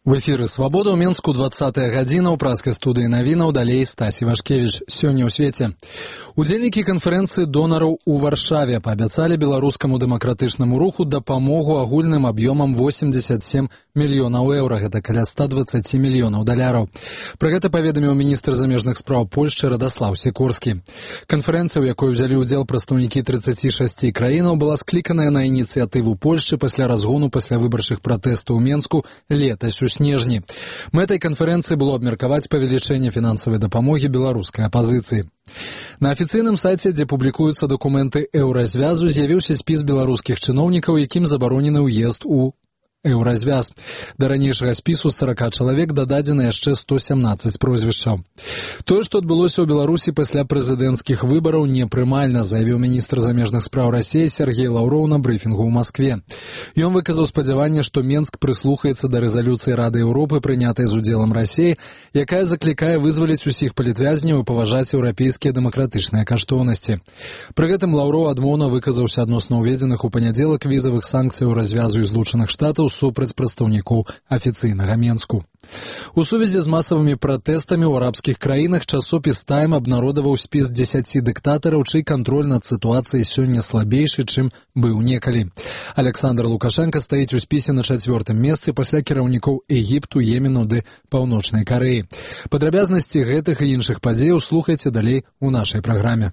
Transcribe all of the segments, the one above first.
В эфіры «Свабода» ў Менску 20-я гадзіна ў праскай студыі навінаў, далей Стасі Вашкевіч. Сёння ў свеце. Удзельнікі канферэнцыі донараў у Варшаве паабяцалі беларускаму дэмакратычнаму руху дапамогу агульным аб'ёмам 87 мільёнаў еўра, гэта каля 120 мільёнаў даляраў. Пра гэта паведаміў міністр замежных спраў Польшчы Радаслаў Сікорскі. Канферэнцыя, у якой узялі ўдзел прадстаўнікі 36 краінаў, была скліканая на ініцыятыву Польшчы пасля разгону паслявыбарчых пратэстаў у Менску летась у снежні. Мэтай канферэнцыі было абмеркаваць павелічэнне фінансавай дапамогі беларускай апазіцыі. На афіцыйным сайце, дзе публікуюцца дакументы Еўразвязу, з'явіўся спіс беларускіх чыноўнікаў, якім забаронены ўезд у Еўразвяз. Да ранейшага спісу 40 чалавек дададзена яшчэ 117 прозвішчаў. Тое, што адбылося ў Беларусі пасля прэзідэнцкіх выбараў, непрымальна, заявіў міністр замежных спраў Расіі Сергей Лаўроў на брыфінгу ў Маскве. Ён выказаў спадзяванне, што Менск прыслухаецца да рэзалюцыі Рады Еўропы, прынятай з удзелам Расіі, якая заклікае вызваліць усіх палітвязняў і паважаць еўрапейскія дэмакратычныя каштоўнасці. Пры гэтым Лаўроў адмоўна выказаўся адносна ўведзеных у панядзелак візавых санкцый развязу і Злучаных Штатаў супраць прадстаўнікоў афіцыйнага Менску. У сувязі з масавымі пратэстамі ў арабскіх краінах часопіс «Тайм» абнародаваў спіс 10 дыктатараў, чый кантроль над сітуацыяй сёння слабейшы, чым быў некалі. Александр Лукашенко стаіць у спісе на 4-м месцы пасля кіраўнікоў Егіпту, Йемену ды Паўночнай Карэі. Падрабязнасці гэтых і іншых падзеяў слухайце далей у нашай праграме.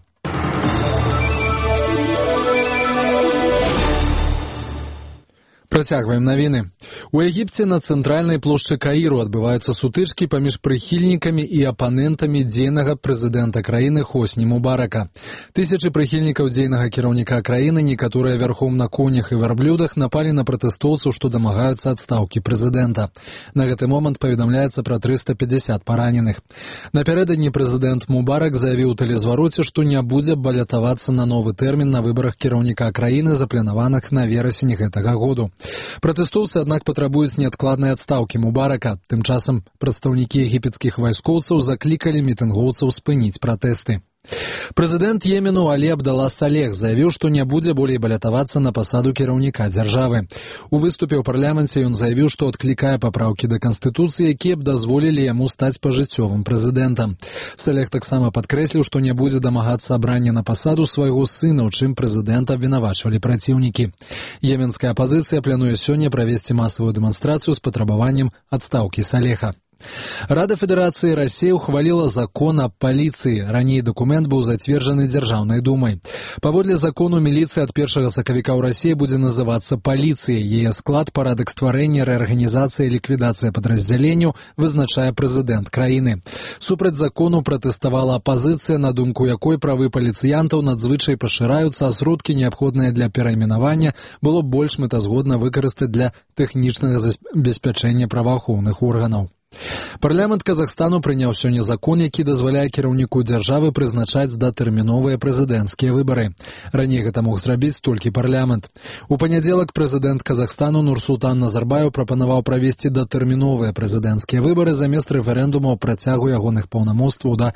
Працягваем навіны. У Егіпце на цэнтральнай плошчы Каіру адбываюцца сутычкі паміж прыхільнікамі і апанентамі дзейнага прэзідэнта краіны Хосні Мубарака. Тысячы прыхільнікаў дзейнага кіраўніка краіны, некаторыя вярхом на конях і вярблюдах, напалі на пратэстоўцаў, што дамагаюцца адстаўкі прэзідэнта. На гэты момант паведамляецца пра 350 параненых. Напярэдадні прэзідэнт Мубарак заявіў у тэлезвароце, што не будзе балятавацца на новы тэрмін на выбарах кіраўніка краіны, запланаваных на верасень гэтага году. Пратэстоўцы, аднак, патрабуюць неадкладнай адстаўкі Мубарака. Тым часам прадстаўнікі егіпецкіх вайскоўцаў заклікалі мітынгоўцаў спыніць пратэсты. Прэзідэнт Йемену Алі Абдалла Салех заявіў, што не будзе болей балятавацца на пасаду кіраўніка дзяржавы. У выступе ў парламенце ён заявіў, што адклікае папраўкі да Канстытуцыі, якія б дазволілі яму стаць пажыццёвым прэзідэнтам. Салех таксама падкрэсліў, што не будзе дамагацца абрання на пасаду свайго сына, у чым прэзідэнта абвінавачвалі праціўнікі. Йеменская апазіцыя плануе сёння правесці масавую дэманстрацыю з патрабаваннем адстаўкі Салеха. Рада Федэрацыі Расіі ухваліла закон аб паліцыі. Раней дакумент быў зацверджаны Дзяржаўнай думай. Паводле закону міліцыя ад 1 сакавіка ў Расіі будзе называцца паліцыяй. Яе склад, парадак стварэння, рэарганізацыя і ліквідацыя падраздзяленняў вызначае прэзідэнт краіны. Супраць закону пратэставала апазіцыя, на думку якой правы паліцыянтаў надзвычай пашыраюцца, а сродкі, неабходныя для перайменавання, было больш мэтазгодна выкарыстаць для тэхнічнага забеспячэння праваахоўных органаў. Парламент Казахстану прыняў сёння закон, які дазваляе кіраўніку дзяржавы прызначаць датэрміновыя прэзідэнцкія выбары. Раней гэта мог зрабіць толькі парламент. У панядзелак прэзідэнт Казахстану Нурсултан Назарбаев прапанаваў правесці датэрміновыя прэзідэнцкія выбары замест рэферэндума ў працягу ягоных паўнамоцтваў да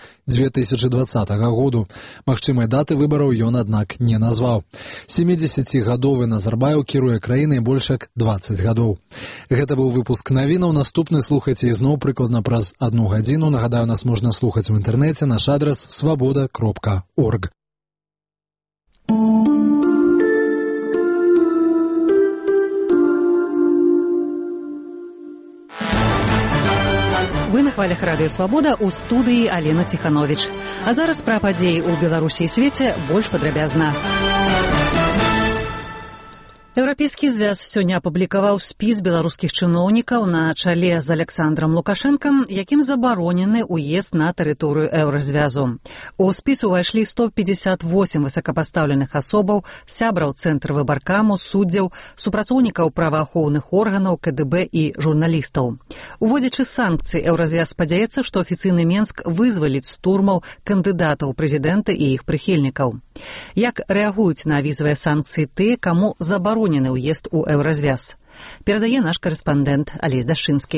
2020 году. Магчымай даты выбараў ён, аднак, не назваў. 70-гадовы Назарбаев кіруе краінай больш як 20 гадоў. Гэта быў выпуск навінаў. Наступны слухайце ізноў прыкладна праз 1 гадзіну. Нагадаю, нас можна слухаць у інтэрнэце, наш адрас swaboda.org. Вы на хвалях радыё «Свабода», у студыі Алена Ціхановіч. А зараз пра падзеі ў Беларусі і свеце больш падрабязна. Еўрапейскі звяз сёння апублікаваў спіс беларускіх чыноўнікаў на чале з Александрам Лукашэнкам, якім забаронены ўезд на тэрыторыю Еўразвязу. У спіс увайшлі 158 высокапастаўленых асобаў, сябраў цэнтра выбаркаму, суддзяў, супрацоўнікаў праваахоўных органаў, КДБ і журналістаў. Уводзячы санкцыі, Еўразвяз спадзяецца, што афіцыйны Менск вызваліць з турмаў кандыдатаў прэзідэнта і іх прыхільнікаў. Як рэагуюць на візавыя санкцыі тыя, каму забаронены ўезд у Еўразвяз? Перадае наш карэспандэнт Алесь Дашынскі.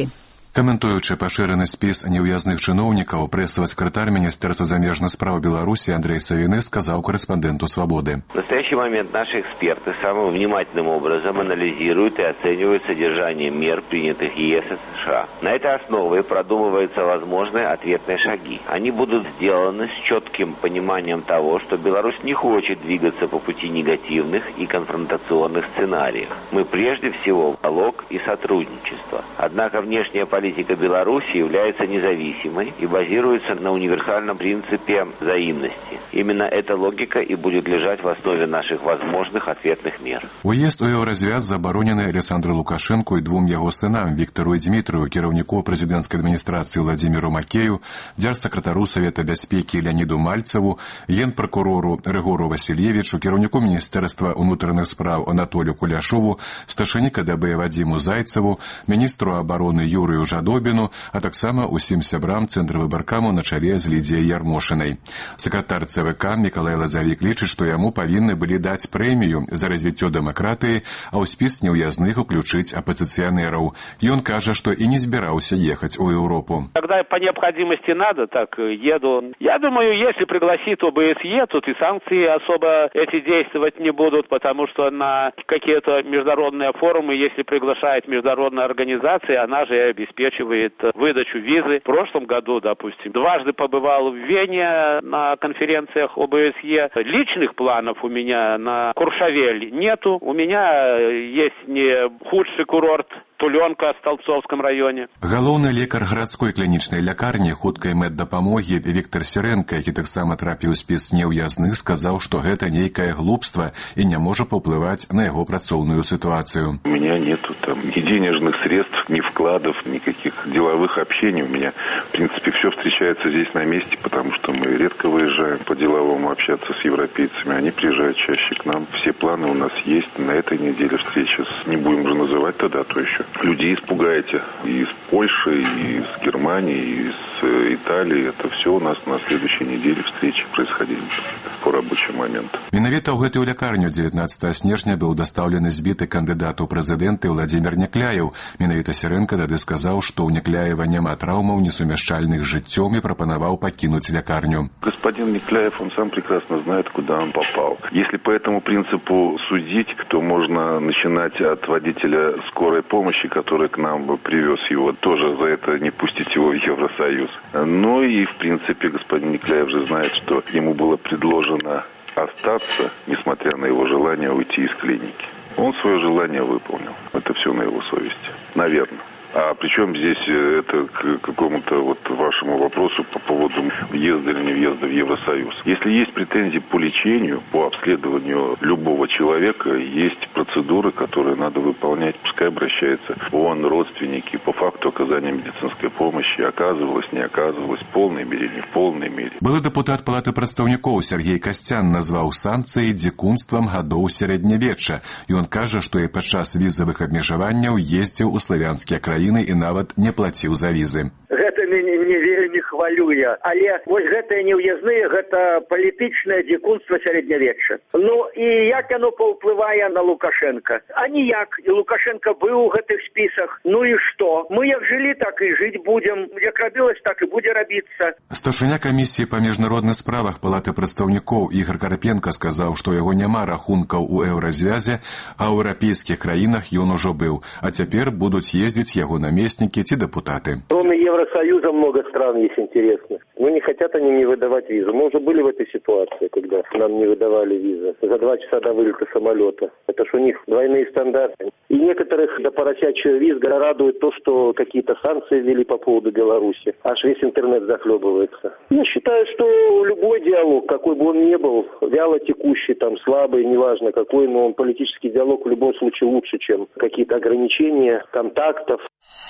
Каментуючы пашыраны спіс неўязных чыноўнікаў, прэсавы сакратар Міністэрства замежных спраў Беларусі Андрей Савіны сказаў корэспандэнту «Свободы». В настоящий момент наши эксперты самым внимательным образом анализируют и оценивают содержание мер, принятых ЕС и США. На этой основе продумываются возможные ответные шаги. Они будут сделаны с четким пониманием того, что Беларусь не хочет двигаться по пути негативных и конфронтационных сценариев. Мы прежде всего диалог и сотрудничество. Однако внешняя политика Беларуси является независимой и базируется на универсальном принципе взаимности. Именно эта логика и будет лежать в основе наших возможных ответных мер. Уезд у еўразвяз забаронены Александру Лукашенку и двум яго сынам Виктору и Дмитрию, кіраўніку прэзідэнцкай адміністрацыі Владимиру Макею, дзяржсакратару Савета бяспекі Леониду Мальцеву, генпракурору Рыгору Васильевичу, кіраўніку Міністэрства ўнутраных спраў Анатолию Куляшову, старшыні КДБ Вадиму Зайцеву, міністру обороны Юрию Жадобину, а таксама усім сябрам Цэнтра выбаркаму на чале з Лідзіяй Ярмошынай. Сакратар ЦВК Мікалай Лазавік лічыць, што яму павінны былі даць прэмію за развіццё дэмакратыі, а ў спіс неўязных уключыць апозіцыянераў. Ён кажа, што і не збіраўся ехаць у Европу. Когда по необходимости надо, так еду. Я думаю, если пригласит ОБСЕ, тут и санкции особо эти действовать не будут, потому что на какие-то международные форумы, если приглашает международная организация, она же обеспечивает выдачу визы. В прошлом году, допустим, дважды побывал в Вене на конференциях ОБСЕ. Личных планов у меня на Куршавель нету. У меня есть не худший курорт Туленка в Столбцовском районе. Галоўны лекар гарадской клінічнай лякарні хуткай меддапамогі Віктор Сірэнка, які таксама трапіў у спіс неўязных, сказаў, што гэта нейкае глупства і не можа паўплываць на яго працоўную ситуацию. У меня нету там ни денежных средств, ни вкладов, никаких деловых общений. У меня, в принципе, все встречается здесь на месте, потому что мы редко выезжаем по-деловому общаться с европейцами. Они приезжают чаще к нам. Все планы у нас есть. На этой неделе встреча не будем уже называть тогда, то еще. Людей испугаете и из Польши, и из Германии, и из Италии. Это все у нас на следующей неделе встречи происходили по рабочему моменту. Менавіта ў гэтую лякарню 19 снежня быў дастаўлены збіты кандыдат у прэзідэнты Владимир Някляев. Менавіта Сірэнка тады сказаў, што ў Някляева няма траўмаў, несумяшчальных з жыццём і прапанаваў пакінуць лякарню. Господин Някляев, он сам прекрасно знает, куда он попал. Если по этому принципу судить, то можно начинать от водителя скорой помощи, который к нам привез его, тоже за это не пустить его в Евросоюз. Ну и, в принципе, господин Някляев же знает, что ему было предложено остаться, несмотря на его желание уйти из клиники. Он свое желание выполнил. Это все на его совести. Наверное. А причем здесь это к какому-то вот вашему вопросу по поводу въезда или не въезда в Евросоюз. Если есть претензии по лечению, по обследованию любого человека, есть процедуры, которые надо выполнять. Пускай обращается ООН, родственники, по факту оказания медицинской помощи. Оказывалось, не оказывалось, в полной мере, не в полной мере. Былы дэпутат Палаты прадстаўнікоў Сергей Касцян назваў санкцыі дзікунствам гадоў сярэднявечча. Ён кажа, што і падчас візавых абмежаванняў ездзіў у славянскія краіны і нават не плаціў за візы. Гэта мяне вельмі хвалюе, але вось гэтыя неўязныя, гэта палітычнае дзікунства сярэднявечча. Ну і як яно паўплывае на Лукашенка? А ніяк. І Лукашенко быў у гэтых спісах. Ну і што? Мы як жылі, так і жыць будзем. Як рабілась, так і будзе рабіцца. Старшыня камісіі па міжнародных справах Палаты прадстаўнікоў Ігор Карпенка сказаў, што яго няма рахункаў у еўразвязе, а ў еўрапейскіх краінах ён ужо быў, а цяпер будуць ездзіць яго наместники, те депутаты. Кроме Евросоюза много стран есть интересных. Но не хотят они не выдавать визу. Мы уже были в этой ситуации, когда нам не выдавали визы за 2 часа до вылета самолета. Это ж у них двойные стандарты. И некоторых до поросячьего визга радует то, что какие-то санкции ввели по поводу Беларуси. Аж весь интернет захлебывается. Я считаю, что любой диалог, какой бы он ни был, вяло текущий, там, слабый, неважно какой, но он политический диалог в любом случае лучше, чем какие-то ограничения контактов.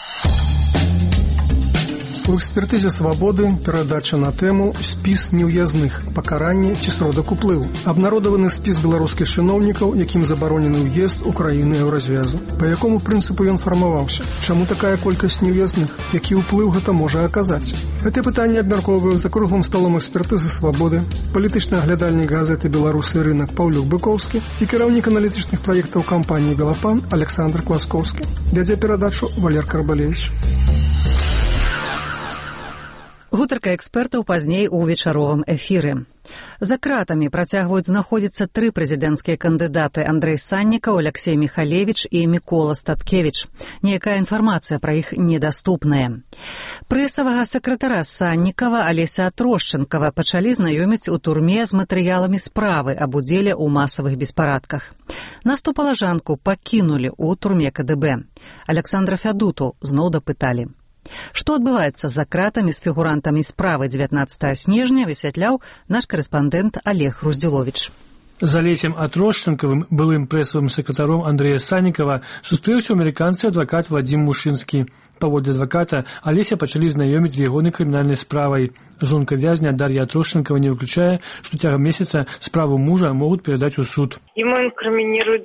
У экспертызе «Свободы» перадача на тэму «Спіс неўязных. Пакаранне ці сродак уплыву». Абнародаваны спіс беларускіх чыноўнікаў, якім забаронены ўезд у краіны еўразвязу. Па якому прынцыпу ён фармаваўся? Чаму такая колькасць неўязных? Які ўплыў гэта можа аказаць? Гэтыя пытанні абмяркоўваюць за круглым сталом экспертызы «Свободы» палітычны аглядальнік газеты «Беларусы і рынак» Паўлюк Быкоўскі і кіраўнік аналітычных праектаў кампаніі «Белапан» Александр Класкоўскі. Вядзе перадачу Валер Карбалевич. Гутарка экспертаў пазней у вечаровым эфіры. За кратамі працягваюць знаходзіцца 3 прэзідэнцкія кандыдаты: Андрэй Саннікаў, Аляксей Міхалевіч і Мікола Статкевіч. Ніякая інфармацыя пра іх недаступная. Прэсавага сакратара Саннікава Алеся Трошченкава пачалі знаёміць у турме з матэрыяламі справы аб удзеле ў масавых беспарадках. Наступала жанку пакінулі ў турме КДБ. Александра Фядуту зноў дапыталі. Што адбываецца за кратамі з фігурантамі справы 19 снежня, высвятляў наш корэспандэнт Олег Груздзіловіч. З Алесем Атрощенковым, былым прэсавым сакратаром Андрэя Саннікава, сустрэўся амерыканцы адвакат Вадзім Мушынскі. Паводле адваката, Алеся пачалі знаёміць з ягонай крымінальнай справай. Жонка вязня Дар'я Атрощенкова не выключае, што цягам месяца справу мужа могуць перадаць у суд. Ему инкриминируют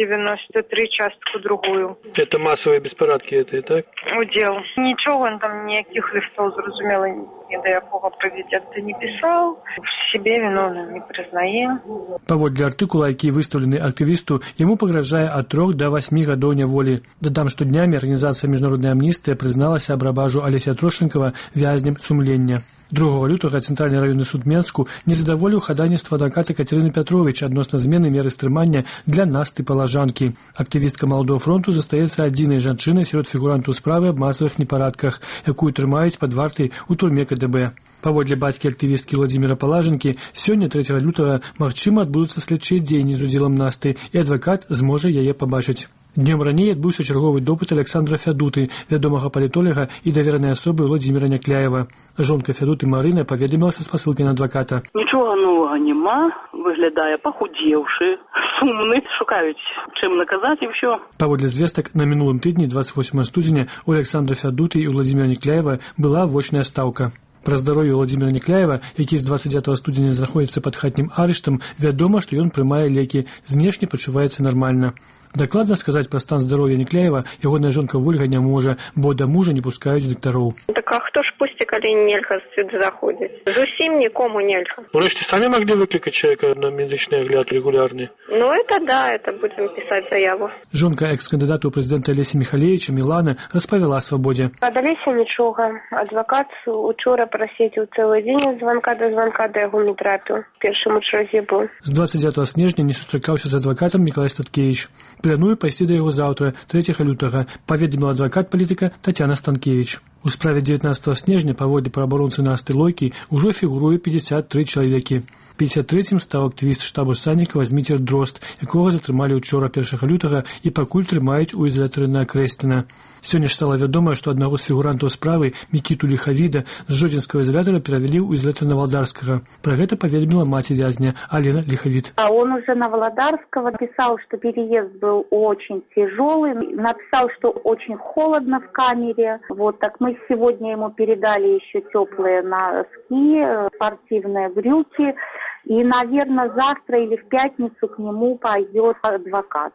293 частку другую. Это массовые беспорядки, это, так? Удел. Ничего он там, никаких листов, зрозумело, ни до якого президента не писал. В себе виновным не признае. Паводле артыкула, які выстаўлены актывісту, яму пагражае ад 3 до 8 гадоў няволі. Дадам, што днямі арганізацыя міжнароднай амністыя прызналася абрабажу Алеся Атрощенкова вязнем сумлення. 2 лютага Цэнтральны раённы суд Менску не задаволіў хадайніцтва адваката Катерыны Пятрович адносна змены меры стрымання для Насты Палажанкі. Актывістка Маладога фронту застаецца адзінай жанчынай сярод фігурантаў справы аб масавых непарадках, якую трымаюць пад вартай у турме КДБ. Паводле бацькі актывісткі Владзіміра Палажанкі, сёння 3 лютага магчыма адбудуцца следчыя дзеянні з удзелам Насты, і адвакат зможа яе пабачыць. Днем раней адбыўся чарговы допыт Александра Фядуты, вядомага палітолага і даверанай асобы Владзіміра Някляева. Жонка Фядуты Марына паведамілася з пасылкай на адваката. Нічога новага няма, выглядае пахудзеўшы, сумны, шукаюць чым наказаць і ўсё. Паводле звестак, на мінулым тыдні 28 студзеня у Александра Фядуты і Владзіміра Някляева была вочная стаўка. Пра здароўе Владзіміра Някляева, які з 29 студзеня знаходзіцца пад хатнім арыштам, вядома, што ён прымае лекі, знешне пачуваецца нармальна. Дакладна сказаць пра стан здароўя Някляева ягоная жонка Вольга не можа, бо да мужа не пускаюць дактароў. Так а хто ж пусці, калі нельга сюды заходзіць? Зусім нікому нельга. Урэшце самі маглі выклікаць чалавека на медычны агляд рэгулярны? Ну это да, это будем писать заяву. Жонка экс-кандыдата ў прэзідэнта Алеся Міхалевіча Мілана распавяла свабодзе. Ад Алеся нічога. Адвакат учора прасвеціў цэлы дзень ад званка да яго не трапіў. Першым у чарзе быў. З 29 снежня не сустракаўся з адвакатам Мікалай Статкевіч. Планую пайсці да яго заўтра, 3 лютага, паведаміла адвакат палітыка Тацяна Станкевіч. У справе 19 снежня паводле праабаронцы Насты Лойкі ўжо фігуруе 53 чалавекі. 53-м стаў актывіст штабу Саннікава Зміцер Дрозд, якога затрымалі ўчора 1 лютага і пакуль трымаюць у ізалятары на Крэсціна. Сёння ж стала вядома, што аднаго з фігурантаў справы Мікіту Ліхавіда з жодзінскага ізалятара перавялі ў ізалятар Навалдарскага. Пра гэта паведаміла маці вязня Алена Ліхавід. Он уже Наволодарского писал, что переезд был очень тяжелый, написал, что очень холодно в камере. Вот так мы сегодня ему передали еще теплые носки, спортивные брюки. И, наверное, завтра или в пятницу к нему пойдет адвокат.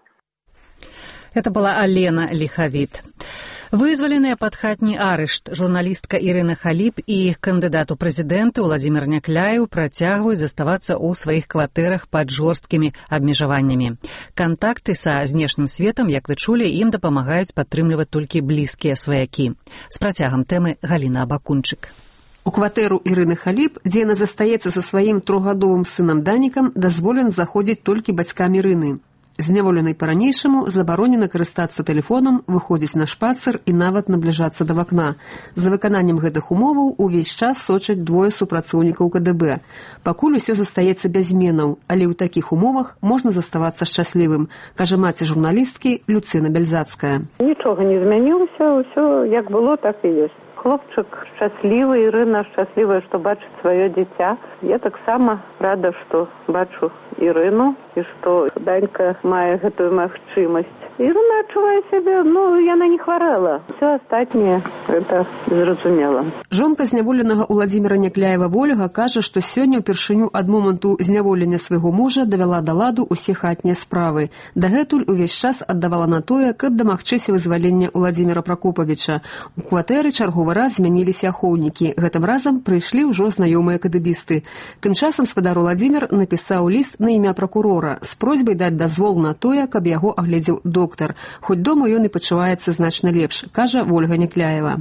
Это была Алена Ліхавід. Вызваленыя пад хатні арышт журналістка Ірына Халіп і кандыдат у прэзідэнты Владзімір Някляеў працягваюць заставацца ў сваіх кватэрах пад жорсткімі абмежаваннямі. Кантакты са знешнім светам, як вы чулі, ім дапамагаюць падтрымліваць толькі блізкія сваякі. З працягам тэмы Галіна Абакунчык. У кватэру Ірыны Халіп, дзе яна застаецца са сваім 3гадовым сынам Данікам, дазволена заходзіць толькі бацькам Ірыны. Зняволенай па-ранейшаму забаронена карыстацца тэлефонам, выходзіць на шпацыр і нават набліжацца да вакна. За выкананнем гэтых умоваў увесь час сочаць 2 супрацоўнікаў КДБ. Пакуль усё застаецца без зменаў, але ў такіх умовах можна заставацца шчаслівым, кажа маці журналісткі Люцына Бяльзацкая. Нічога не змянілася, ўсё як было, так і ёсць. Хлопчык шчаслівы, Ірына шчаслівая, што бачыць сваё дзіця. Я таксама рада, што бачу Ірыну і што Данька мае гэтую магчымасць. Ірына адчувае сябе, яна не хварэла. Усё астатняе, гэта зразумела. Жонка зняволенага Владзіміра Някляева Вольга кажа, што сёння ўпершыню ад моманту зняволення свайго мужа давяла да ладу ўсе хатнія справы. Дагэтуль увесь час аддавала на тое, каб дамагчыся вызвалення Владзіміра Пракопавіча. У кватэры чарговы раз змяніліся ахоўнікі. Гэтым разам прыйшлі ўжо знаёмыя кадыбісты. Тым часам спадар Владзімір напісаў ліст на імя пракурора з просьбай даць дазвол на тое, каб яго агледзеў доктар. Хоць дома ён і пачуваецца значна лепш, кажа Вольга Някляева.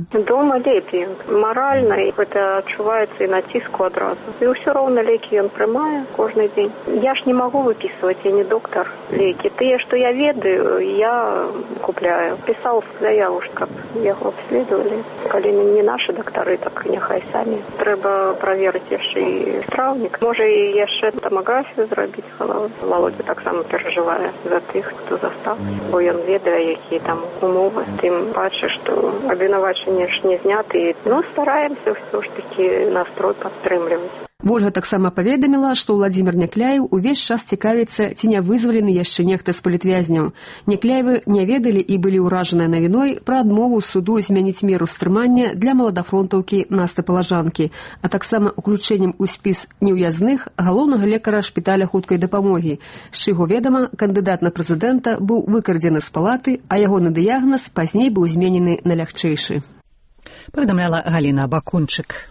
Дома лепей. Морально это отчуваецца і на ціску адразу. І ўсё роўна лекі ён прымае кожны дзень. Я ж не магу выпісваць, я не доктар. Лекі тыя, што я ведаю, я купляю. Пісаў заяву, каб яго абследавалі. Калі не нашы дактары, так няхай самі. Трэба праверыць яшчэ і страўнік. Можа і яшчэ томаграфію зрабіць галавы. Володя таксама перажывае за тых, хто застаўся, бо ён ведае, якія там умовы. Тым паче, што абвінавачанні ж не зняты. Ну, стараемся ўсё ж такі настрой падтрымліваць. Вольга таксама паведаміла, што Владзімір Някляеў увесь час цікавіцца, ці не вызвалены яшчэ нехта з палітвязняў. Някляевы не ведалі і былі ўражаныя навіной пра адмову суду змяніць меру стрымання для маладафронтаўкі Насты Палажанкі, а таксама уключэннем у спіс неўязных галоўнага лекара шпіталя хуткай дапамогі. З чаго ведама, кандыдат на прэзідэнта быў выкрадзены з палаты, а ягоны дыягназ пазней быў зменены на лягчэйшы. Паведамляла Галіна Бакунчык.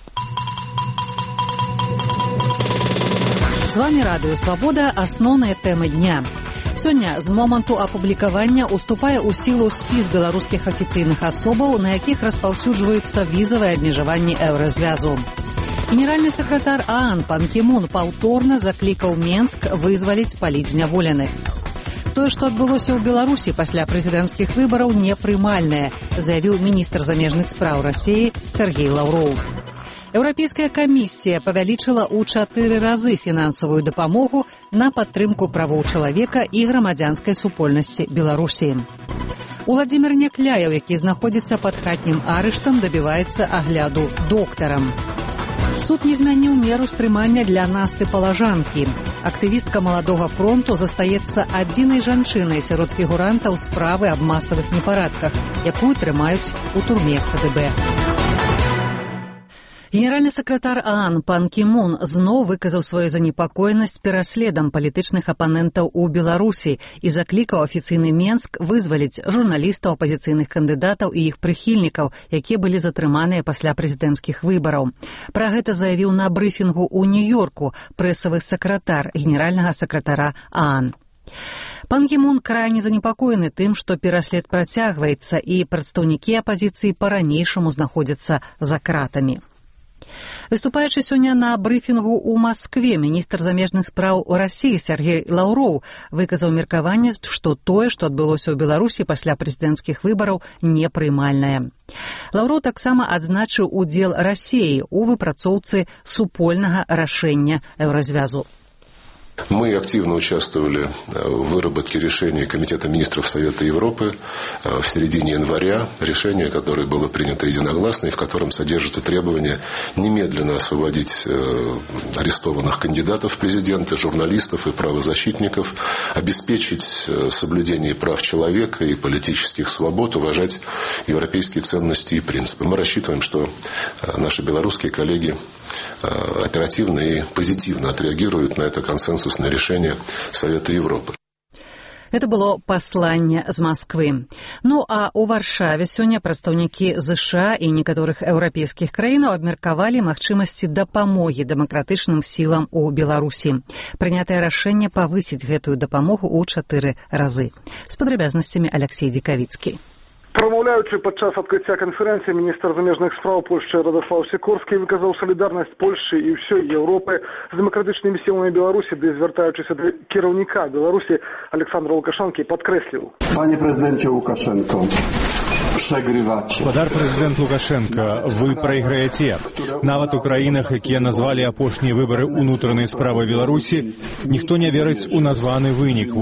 З вами Радыё Свабода, асноўныя тэмы дня. Сёння з моманту апублікавання уступае ў сілу спіс беларускіх афіцыйных асобаў, на якіх распаўсюджваюцца візавыя абмежаванні еўразвязу. Генеральны сакратар ААН Пан Кі Мун паўторна заклікаў Менск вызваліць палітзняволеных. Тое, што адбылося ў Беларусі пасля прэзідэнцкіх выбараў, непрымальнае, заявіў міністр замежных спраў Расіі Сергей Лаўроў. Еўрапейская камісія павялічыла ў 4 разы фінансавую дапамогу на падтрымку правоў чалавека і грамадзянскай супольнасці Беларусі. Уладзімір Някляеў, які знаходзіцца пад хатнім арыштам, дабіваецца агляду доктарам. Суд не змяніў меру стрымання для Насты Палажанкі. Актывістка Маладога фронту застаецца адзінай жанчынай сярод фігурантаў справы аб масавых непарадках, якую трымаюць у турме КДБ. Генеральны сакратар ААН Пан Кі Мун зноў выказаў сваю занепакоенасць пераследам палітычных апанентаў у Беларусі і заклікаў афіцыйны Менск вызваліць журналістаў, апазіцыйных кандыдатаў і іх прыхільнікаў, якія былі затрыманыя пасля прэзідэнцкіх выбараў. Пра гэта заявіў на брыфінгу ў Нью-Йорку прэсавы сакратар генеральнага сакратара ААН. Пан Кі Мун крайне занепакоены тым, што пераслед працягваецца і прадстаўнікі апазіцыі па-ранейшаму знаходзяцца за кратамі. Выступаючы сёння на брыфінгу ў Маскве, міністр замежных спраў Расіі Сергей Лаўроў выказаў меркаванне, што тое, што адбылося ў Беларусі пасля прэзідэнцкіх выбараў, непрымальнае. Лаўроў таксама адзначыў удзел Расіі ў выпрацоўцы супольнага рашэння еўразвязу. Мы активно участвовали в выработке решения Комитета министров Совета Европы в середине января. Решение, которое было принято единогласно и в котором содержится требование немедленно освободить арестованных кандидатов в президенты, журналистов и правозащитников, обеспечить соблюдение прав человека и политических свобод, уважать европейские ценности и принципы. Мы рассчитываем, что наши белорусские коллеги оперативно и позитивно отреагируют на это консенсусное решение Совета Европы. Это было пасланне з Масквы. Ну а ў Варшаве сёння прадстаўнікі ЗША і некаторых еўрапейскіх краінаў абмеркавалі магчымасці дапамогі дэмакратычным сілам у Беларусі. Прынятае рашэнне павысіць гэтую дапамогу ў 4 разы. З падрабязнасцямі Алексей Дикавіцкі. Промаўляючы падчас адкрыцця канферэнцыі, міністр замежных спраў Польшчы Радослаў Сікорскі выказаў салідарнасць Польшчы і ўсёй Еўропы з дэмакратычнымі сіламі Беларусі, ды звяртаючыся да кіраўніка Беларусі Александра Лукашэнкі падкрэсліў. Пане прэзідэнце Лукашэнко, Гаспадар прэзідэнт Лукашенко, вы прайграеце. Нават у краінах, якія назвалі апошнія выбары ўнутранай справы Беларусі, ніхто не верыць у названы вынік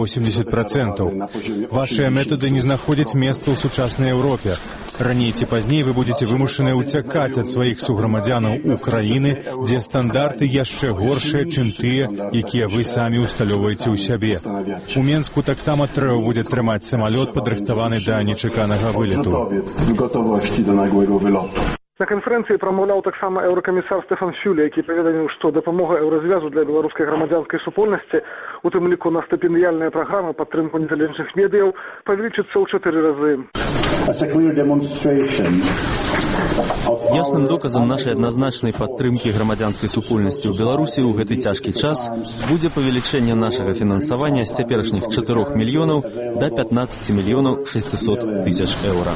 80%. Вашыя метады не знаходзяць месца ў сучаснай Еўропе. Раней ці пазней вы будете вымушаны уцякаць ад сваіх суграмадзянаў у краіны, дзе стандарты яшчэ горшыя, чым тыя, якія вы самі усталёўваеце ў сябе. У Менску таксама трэба будзе трымаць самалёт, падрыхтаваны да нечаканага вылету. На канферэнцыі прамаўляў таксама еўракамісар Стэфан Фюле, які паведаміў, што дапамога еўразвязу для беларускай грамадзянскай супольнасці, у тым ліку на стыпендыяльныя праграмы падтрымку незалежных медыяў, павялічыцца ў 4 разы. Ясным доказам нашай адназначнай падтрымкі грамадзянскай супольнасці ў Беларусі ў гэты цяжкі час будзе павелічэнне нашага фінансавання з цяперашніх 4 мільёнаў да 15 мільёнаў 600 тысяч еўра.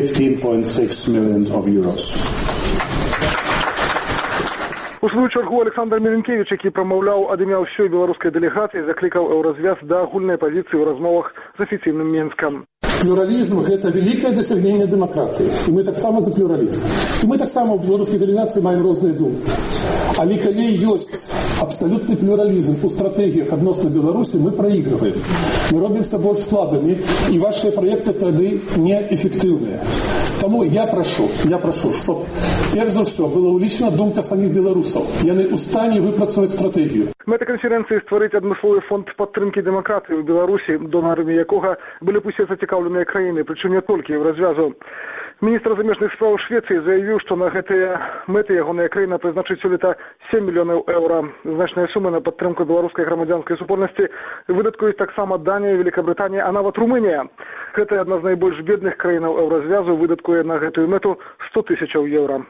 У сваю чаргу Александр Меленкевич, які прамаўляў ад імя ўсёй беларускай дэлегацыі, заклікаў еўразвяз да агульнай пазіцыі ў размовах з афіцыйным Менскам. Плюралізм – гэта вялікае дасягненне дэмакратыі. І мы таксама за плюралізм. І мы таксама ў беларускай дэлегацыі маем розныя думкі. Але калі ёсць абсалютны плюралізм у стратэгіях адносна Беларусі, мы праігрываем. Мы робімся больш слабымі, і вашыя праекты тады неэфектыўныя. Таму я прашу, щоб перш за ўсё была ўлічана думка саміх беларусаў. Яны ў стане выпрацаваць стратэгію. Мэта канферэнцыі стварыць адмысловы фонд падтрымкі дэмакратыі ў Беларусі, донарамі якога былі б усе зацікаўленыя краіны, прычым не толькі еўразвязу. Міністр замежных спраў Швецыі заявіў, што на гэтыя мэты ягоная краіна прызначыць сёлета 7 мільёнаў еўра. Значныя сумы на падтрымку беларускай грамадзянскай супольнасці выдаткуюць таксама Данія, Великабрытанія, а нават Румынія. Гэта адна з найбольш бедных краінаў еўразвязу, выдаткуе на гэтую мэту 100 тысячаў еўра.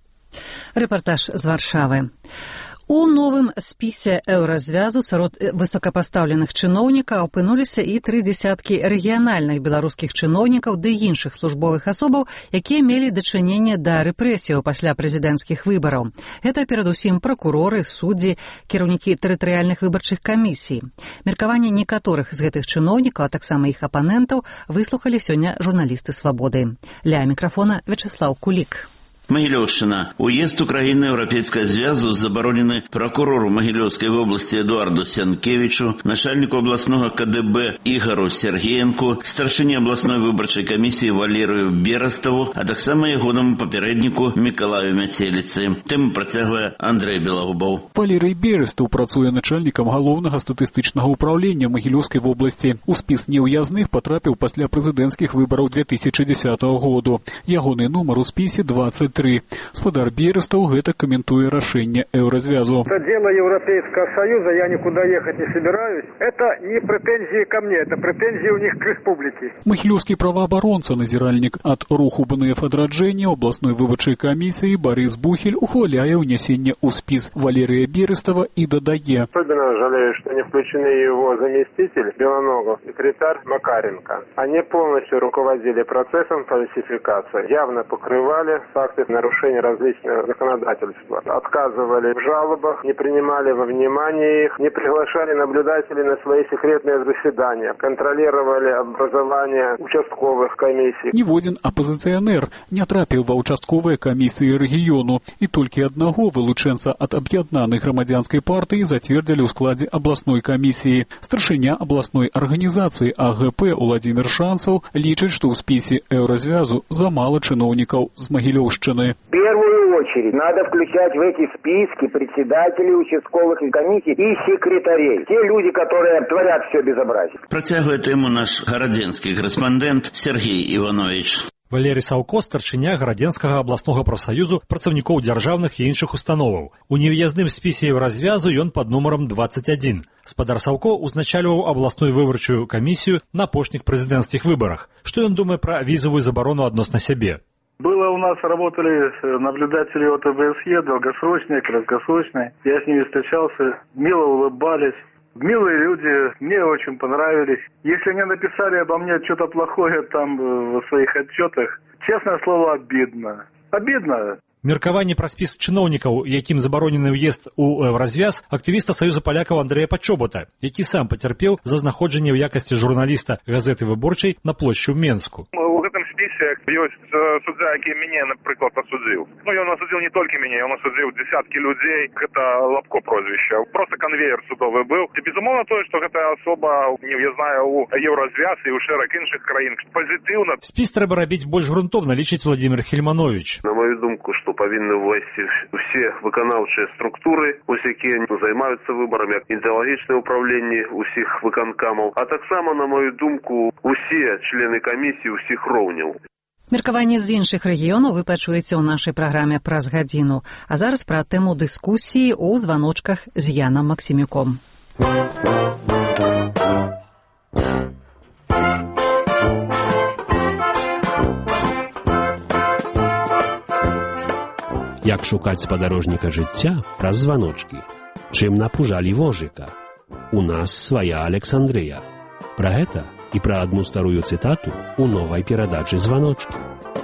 Рэпартаж з Варшавы. У новым спісе еўразвязу сярод высокапастаўленых чыноўнікаў апынуліся і 30 рэгіянальных беларускіх чыноўнікаў ды іншых службовых асобаў, якія мелі дачыненне да рэпрэсіяў пасля прэзідэнцкіх выбараў. Гэта перадусім пракуроры, суддзі, кіраўнікі тэрытарыяльных выбарчых камісій. Меркаванне некаторых з гэтых чыноўнікаў, а таксама іх апанентаў, выслухалі сёння журналісты «Свабоды». Ля мікрафона Вячеслав Кулік. Магілёўшчына. Уезд у краіны Еўрапейскага звязу забаронены пракурору Магілёўскай вобласці Эдуарду Сянкевічу, начальніку абласнога КДБ Ігору Сергеенку, старшыні абласной выбарчай камісіі Валерыю Бераставу, а таксама ягонаму папярэдніку Мікалаю Мяцеліцы. Тэму працягвае Андрэй Белагубаў. Валерый Берастаў працуе начальнікам галоўнага статыстычнага ўпраўлення Магілёўскай вобласці. У спіс неўязных патрапіў пасля прэзідэнцкіх выбараў 2010 году. Ягоны нумар у спісе 23. Спадар Берастаў гэта каментуе рашэнне еўразвязу. Это дело Европейского Союза, я никуда ехать не собираюсь. Это не претензии ко мне, это претензии у них к республике. Магілёўскі праваабаронца, назіральнік ад руху БНФ адраджэння абласной выбарчай камісіі Барыс Бухель ухваляе ўнясенне ў спіс Валерыя Берастава і дадае. Особенно жалею, что не включены его заместитель Белоногов, секретарь Макаренко. Они полностью руководили процессом фальсификации, явно покрывали факты нарушения различных законодательства. Отказывали в жалобах, не принимали во внимание их, не приглашали наблюдателей на свои секретные заседания, контролировали образование участковых комиссий. Ніводзін апозіцыянер не трапіў ва ўчастковыя камісіі рэгіёну, і толькі аднаго вылучэнца ад аб'яднанай грамадзянскай партыі зацвердзілі ў складзе абласной камісіі. Старшыня абласной арганізацыі АГП Уладзімір Шанцаў лічыць, што ў спісе еўразвязу замала чыноўнікаў з Магілёўшчыны. В первую очередь надо включать в эти списки председателей участковых комиссий и секретарей. Те люди, которые творят все безобразие. Працягвае тэму наш гарадзенскі корэспандэнт Сергей Іванович. Валерий Саўко, старшыня гарадзенскага абласнога прафсаюзу працаўнікоў дзяржаўных і іншых установаў. У невыязным спісе еўразвязу ён пад нумаром 21. Спадар Саўко узначальваў абласную выбарчую камісію на апошніх прэзідэнцкіх выбарах. Што ён думае пра візавую забарону адносна сябе? Было у нас, работали наблюдатели от ОБСЕ, долгосрочные, краткосрочные. Я с ними встречался, мило улыбались. Милые люди, мне очень понравились. Если они написали обо мне что-то плохое там в своих отчетах, честное слово, обидно. Обидно. Меркаванне пра спіс чыноўнікаў, якім забаронены ўезд у еўразвяз, актывіста Саюза палякаў Андрэя Пачобота, які сам пацярпеў за знаходжанне ў якасці журналіста газеты выборчай на плошчы ў Менску. У гэтым спісе ёсць суддзя, які мяне, напрыклад, асудзіў. Ён асудзіў не толькі мяне, ён асудзіў дзесяткі людзей. Гэта Лапко прозвішча. Просто канвеер судовы быў. І, безумоўна, тое, што гэтая асоба нев'язная ў еўразвяз і ў шэраг іншых краін. Пазітыўна. Спіс трэба рабіць больш грунтоўна, лічыць Владимир Хельманович. На мою думку, што павінны ўвайсці ўсе выканаўчыя структуры, якія займаюцца выбарамі, ідэалагічнае ўпраўленне ўсіх выканкамаў, а таксама, на мою думку, усе члены камісіі, усіх роўняў. Меркаванне з іншых рэгіёнаў вы пачуеце ў нашай праграме праз гадзіну. А зараз пра тэму дыскусіі ў званочках з Янам Максімюком. Як шукаць спадарожніка жыцця праз званочкі? Чым напужалі вожыка? У нас свая Александрыя. Пра гэта і пра адну старую цытату ў новай перадачы «Званочкі».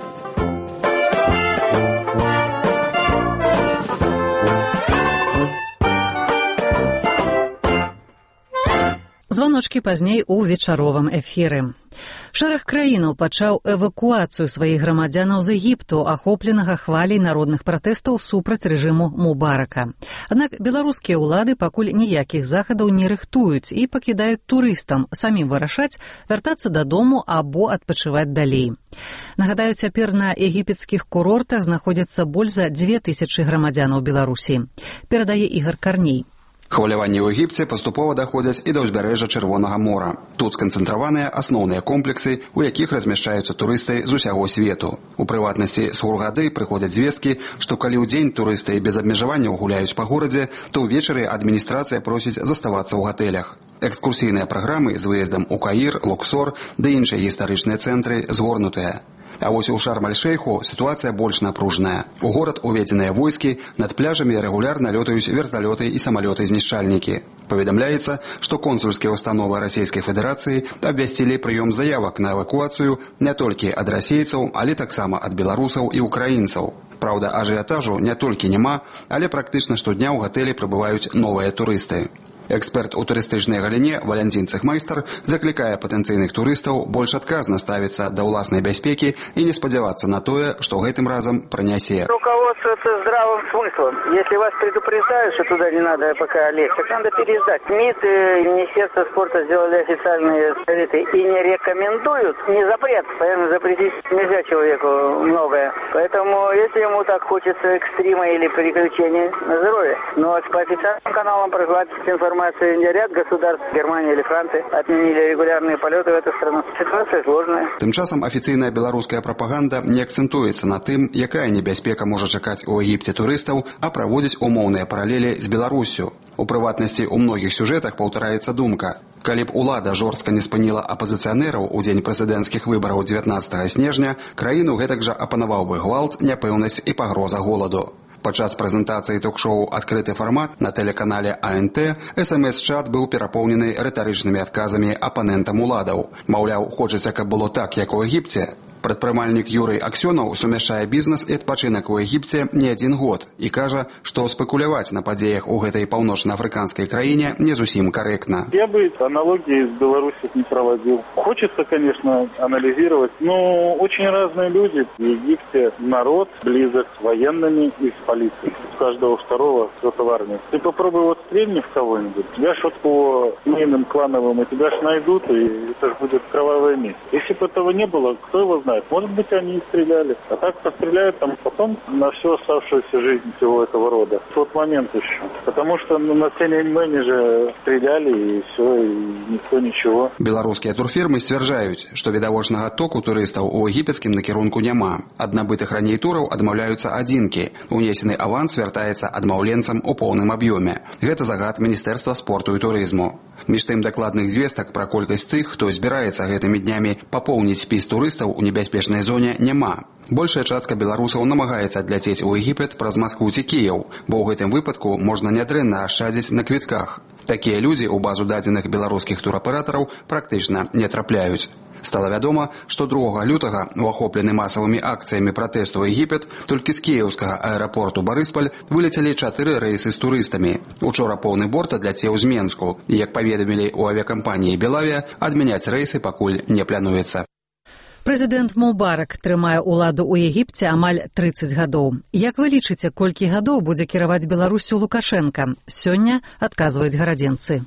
Званочкі пазней у вечаровым эфіры. Шэраг краінаў пачаў эвакуацыю сваіх грамадзянаў з Егіпту, ахопленага хваляй народных пратэстаў супраць рэжыму Мубарака. Аднак беларускія ўлады пакуль ніякіх захадаў не рыхтуюць і пакідаюць турыстам самім вырашаць, вяртацца дадому або адпачываць далей. Нагадаю, цяпер на егіпецкіх курортах знаходзяцца больш за 2000 грамадзянаў Беларусі. Перадае Ігор Карней. Хваляванні ў Егіпце паступова даходзяць і да ўзбярэжжа Чырвонага мора. Тут сканцэнтраваныя асноўныя комплексы, у якіх размяшчаюцца турысты з усяго свету. У прыватнасці з Хургады прыходзяць звесткі, што калі ў дзень турысты без абмежаванняў гуляюць па горадзе, то ўвечары адміністрацыя просіць заставацца ў гатэлях. Экскурсійныя праграмы з выездам у Каір, Луксор ды іншыя гістарычныя цэнтры згорнутыя. А вось у Шарм-аль-Шейху сітуацыя больш напружная. У горад уведзеныя войскі, над пляжамі рэгулярна лётаюць верталёты і самалёты-знішчальнікі. Паведамляецца, што консульскія ўстановы Расійскай Федэрацыі абвясцілі прыём заявак на эвакуацыю не толькі ад расейцаў, але таксама ад беларусаў і украінцаў. Праўда, ажыятажу не толькі няма, але практычна штодня ў гатэлі прыбываюць новыя турысты. Эксперт у турыстычнай галіне Валянцін Цехмайстер заклікае патэнцыйных турыстаў больш адказна ставіцца да ўласнай бяспекі і не спадзявацца на тое, што гэтым разам прынясе. Руководствоваться здравым смыслом. Если вас предупреждают, что туда не надо пока лезть, так надо переждать. МИД и Министерство спорта сделали официальные советы и не рекомендуют. Не запрет, поэтому запретить нельзя человеку многое. Поэтому, если ему так хочется экстрима или приключений, на здоровье. Но по официальным каналам прохватить информацию. Ряд государств, Германия или Франция, отменили регулярные полеты в эту страну. Ситуация сложная. Тым часам афіцыйная беларуская прапаганда не акцэнтуецца на тым, якая небяспека можа чакаць у Егіпце турыстаў, а праводзіць умоўныя паралелі з Беларусю. У прыватнасці, у многіх сюжэтах паўтараецца думка. Калі б улада жорстка не спыніла апазіцыянераў у дзень прэзідэнцкіх выбараў 19 снежня, краіну гэтак жа апанаваў бы гвалт, няпэўнасць і пагроза голаду. Падчас прэзентацыі ток-шоу «Адкрыты фармат» на тэлеканале АНТ СМС-чат быў перапоўнены рытарычнымі адказамі апанентам уладаў. Маўляў, хочаце, каб было так, як у Егіпце? Прадпрымальнік Юрый Аксёнаў сумяшчае бізнес і адпачынак у Егіпце не адзін год і кажа, што спекуляваць на падзеях у гэтай паўночна-афрыканскай краіне не зусім корректно. Я бы аналогии с Беларусью не проводил. Хочется, конечно, анализировать, но очень разные люди. В Египте народ близок с военными и с полицией. У каждого второго кто-то в армии. Ты попробуй вот стрельни в кого-нибудь, тебя ж вот по семейным клановым, и тебя ж найдут, и это ж будет кровавое месть. Если бы этого не было, кто его знает? Может быть, они и стреляли. А так постреляют там потом на всю оставшуюся жизнь всего этого рода. В тот момент еще. Потому что на Тяньаньмэне же стреляли, и все, и никто ничего. Беларускія турфірмы сцвярджаюць, што відавочнага току турыстаў у егіпецкім накірунку няма. Ад набытых раней тураў адмаўляюцца адзінкі. Унесены аванс вяртаецца адмаўленцам у поўным аб'ёме. Гэта загад Міністэрства спорту і турызму. Між тым дакладных звестак пра колькасць тых, хто збіраецца гэтымі днямі папоўніць спіс турыстаў у небяспечнай зоне, няма. Большая частка беларусаў намагаецца адляцець у Егіпет праз Маскву ці Кіеў, бо ў гэтым выпадку можна нядрэнна ашчадзіць на квітках. Такія людзі ў базу дадзеных беларускіх тураператараў практычна не трапляюць. Стала вядома, што 2 лютага у ахоплены масавымі акцыямі пратэсту Егіпет толькі з кіеўскага аэрапорту Барыспаль вылецелі 4 рэйсы з турыстамі. Учора поўны борт адляцеў з Менску. І, як паведамілі ў авіякампаніі «Белавія», адмяняць рэйсы пакуль не плануецца. Прэзідэнт Мубарак трымае ўладу ў Егіпце амаль 30 гадоў. Як вы лічыце, колькі гадоў будзе кіраваць Беларусю Лукашенка? Сёння адказваюць гарадзенцы.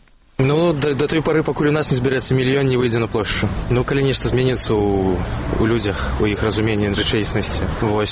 До той поры, пакуль у нас не зберэцца мільён, не выйдзе на плошчу. Калі нешта зменіцца у людзях, у іх разуменні рэчаіснасці.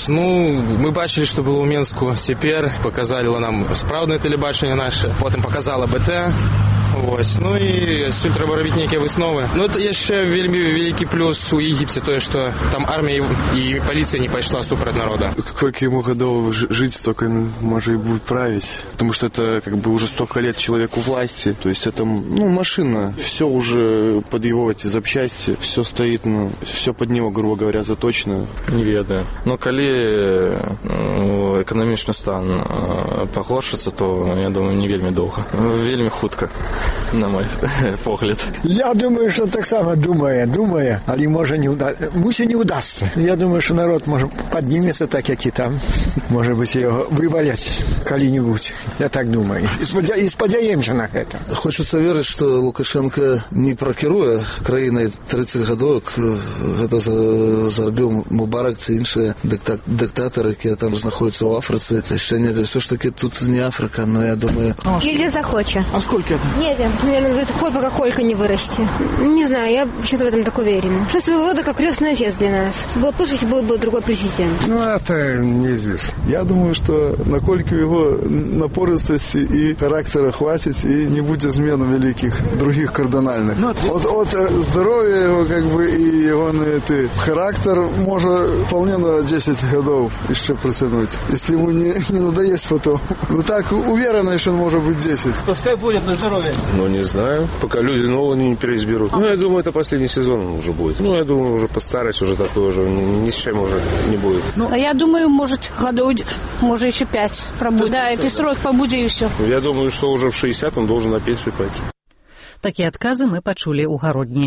Мы бачылі, што было ў Менску. Цяпер паказала нам спраўднае тэлебачанне наше, потым паказала БТ. Вось. Ну і суть трэба рабіць нейкія высновы. Ну это яшчэ вельмі вялікі плюс у Египте тое, што там армія і паліцыя не пайшла супраць народа. Сколько ему годов жить, столько может и будет править. Потому что это как бы уже столько лет человеку власти. То есть это машина. Все уже под его эти запчасти. Все стоит, все под него, грубо говоря, заточено. Не ведаю. Но коли экономичный стан погоршится, то, я думаю, не вельмі доўга. Вельмі хутка, на мой погляд. Я думаю, что так само думає, але може не удасться. Мусі не удасться. Я думаю, что народ може поднимется так, як і там. Может быть, его вывалять коли-нибудь. Я так думаю. И спадзяемся на это. Хочется верить, что Лукашенко не прокируе краиной 30 годов. Это зарбил Мубарак, ці іншие диктаторы, які там знаходятся в Африке. Это еще не все ж таки тут не Африка, но я думаю... Или захочет. А сколько это? Не знаю. Наверное, до тех пор, пока Колька не вырасти. Не знаю, я почему-то в этом так уверена. Что своего рода как крестный отец для нас. Было бы лучше, если был бы другой президент. Ну, это неизвестно. Я думаю, что на Кольку его напористости и характера хватит, и не будет измен великих, других кардинальных. От здоровья его, как бы, и его характер может вполне на 10 годов еще протянуть. Если ему не надоест потом. Ну так, уверенно, что он может быть 10. Пускай будет на здоровье. Ну, не знаю. Пока люди новые не переизберут. Ну, я думаю, это последний сезон уже будет. Ну, я думаю, уже постараюсь, уже такой уже ни с чем уже не будет. А я думаю, может, годов, может, еще 5 пробудет. Да, это срок побудет и все. Я думаю, что уже в 60 он должен на пенсию пойти. Такие отказы мы почули у Гародні.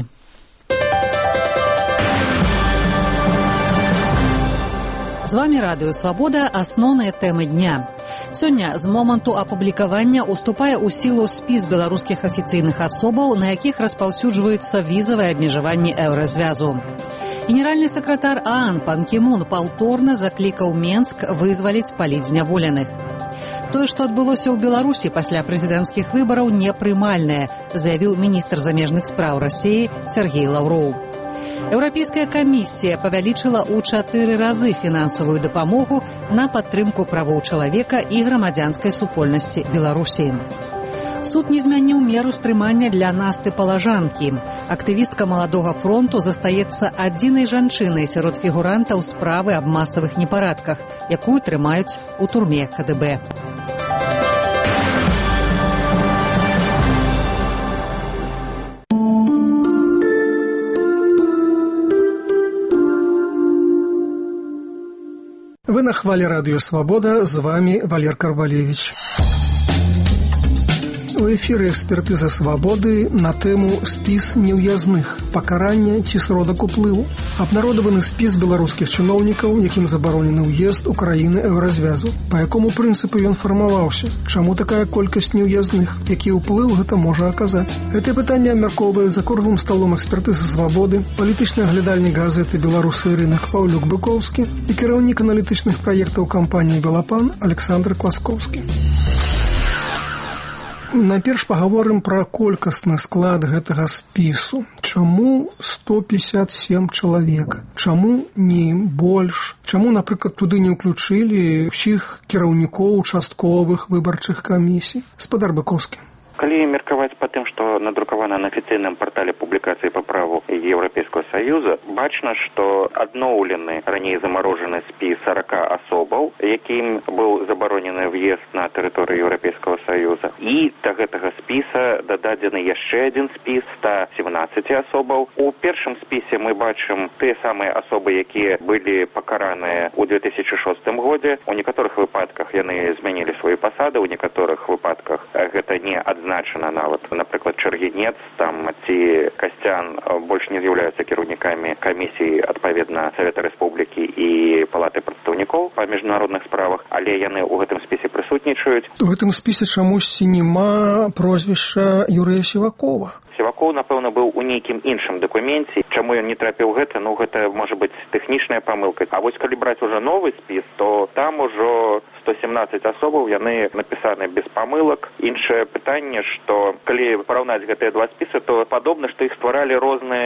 З вами Радыё Свабода, асноўныя тэмы дня. Сёння з моманту апублікавання уступае ў сілу спіс беларускіх афіцыйных асобаў, на якіх распаўсюджваюцца візавыя абмежаванні еўразвязу. Генеральны сакратар ААН Пан Кі Мун паўторна заклікаў Менск вызваліць палітзняволеных. Тое, што адбылося ў Беларусі пасля прэзідэнцкіх выбараў, непрымальнае, заявіў міністр замежных спраў Расіі Сергей Лаўроў. Еўрапейская камісія павялічыла ў 4 разы фінансавую дапамогу на падтрымку правоў чалавека і грамадзянскай супольнасці Беларусі. Суд не змяніў меру стрымання для Насты Палажанкі. Актывістка Маладога фронту застаецца адзінай жанчынай сярод фігурантаў справы аб масавых непарадках, якую трымаюць у турме КДБ. Вы на хвале Радио Свобода, с вами Валер Карвалевич. У эфіры экспертыза свабоды на тэму спіс неўязных, пакарання ці сродак уплыву. Абнародаваны спіс беларускіх чыноўнікаў, якім забаронены ўезд у краіны еўразвязу. Па якому прынцыпу ён фармаваўся? Чаму такая колькасць неўязных? Які ўплыў гэта можа аказаць? Гэтае пытанне абмяркоўваюць за круглым сталом экспертызы свабоды, палітычны аглядальнік газеты «Беларусы» рынак Паўлюк Быкоўскі і кіраўнік аналітычных праектаў кампаніі «Белапан» Александр Класкоўскі. Найперш паговорым пра колькасны склад гэтага спісу. Чаму 157 чалавек? Чаму не больш? Чаму, напрыклад, туды не ўключылі ўсіх кіраўнікоў участковых выбарчых камісій? Спадар Быкоўскі. Калі меркаваць па тым, што надрукавана на афіцыйным партале публікацыі па праву Еўрапейскага Саюза, бачна, што адноўлены раней замарожаны спіс 40 асобаў, якім быў забаронены в'езд на тэрыторыю Еўрапейскага Саюза. І да гэтага спіса дададзены яшчэ адзін спіс 117 асобаў. У першым спісе мы бачым тыя самыя асобы, якія былі пакараныя ў 2006 годзе. У некаторых выпадках яны змянілі свае пасады, у некаторых выпадках гэта не адзначана нават. Напрыклад, Чаргінец там ці Касцян больш не з'яўляюцца кіраўнікамі камісіі адпаведна Савета Рэспублікі і Палаты прадстаўнікоў па міжнародных справах, але яны ў гэтым спісе прысутнічаюць. У гэтым спісе чамусьці няма прозвішча Юрыя Сівакова. Сівакоў, напэўна, быў у нейкім іншым дакуменце. Чаму ён не трапіў гэта? Ну, гэта можа быць тэхнічная памылка. А вось калі браць ужо новы спіс, то там ужо 117 асобаў, яны напісаны без памылак. Іншае пытанне, што калі параўнаць гэтыя два спісы, то падобна, што іх стваралі розныя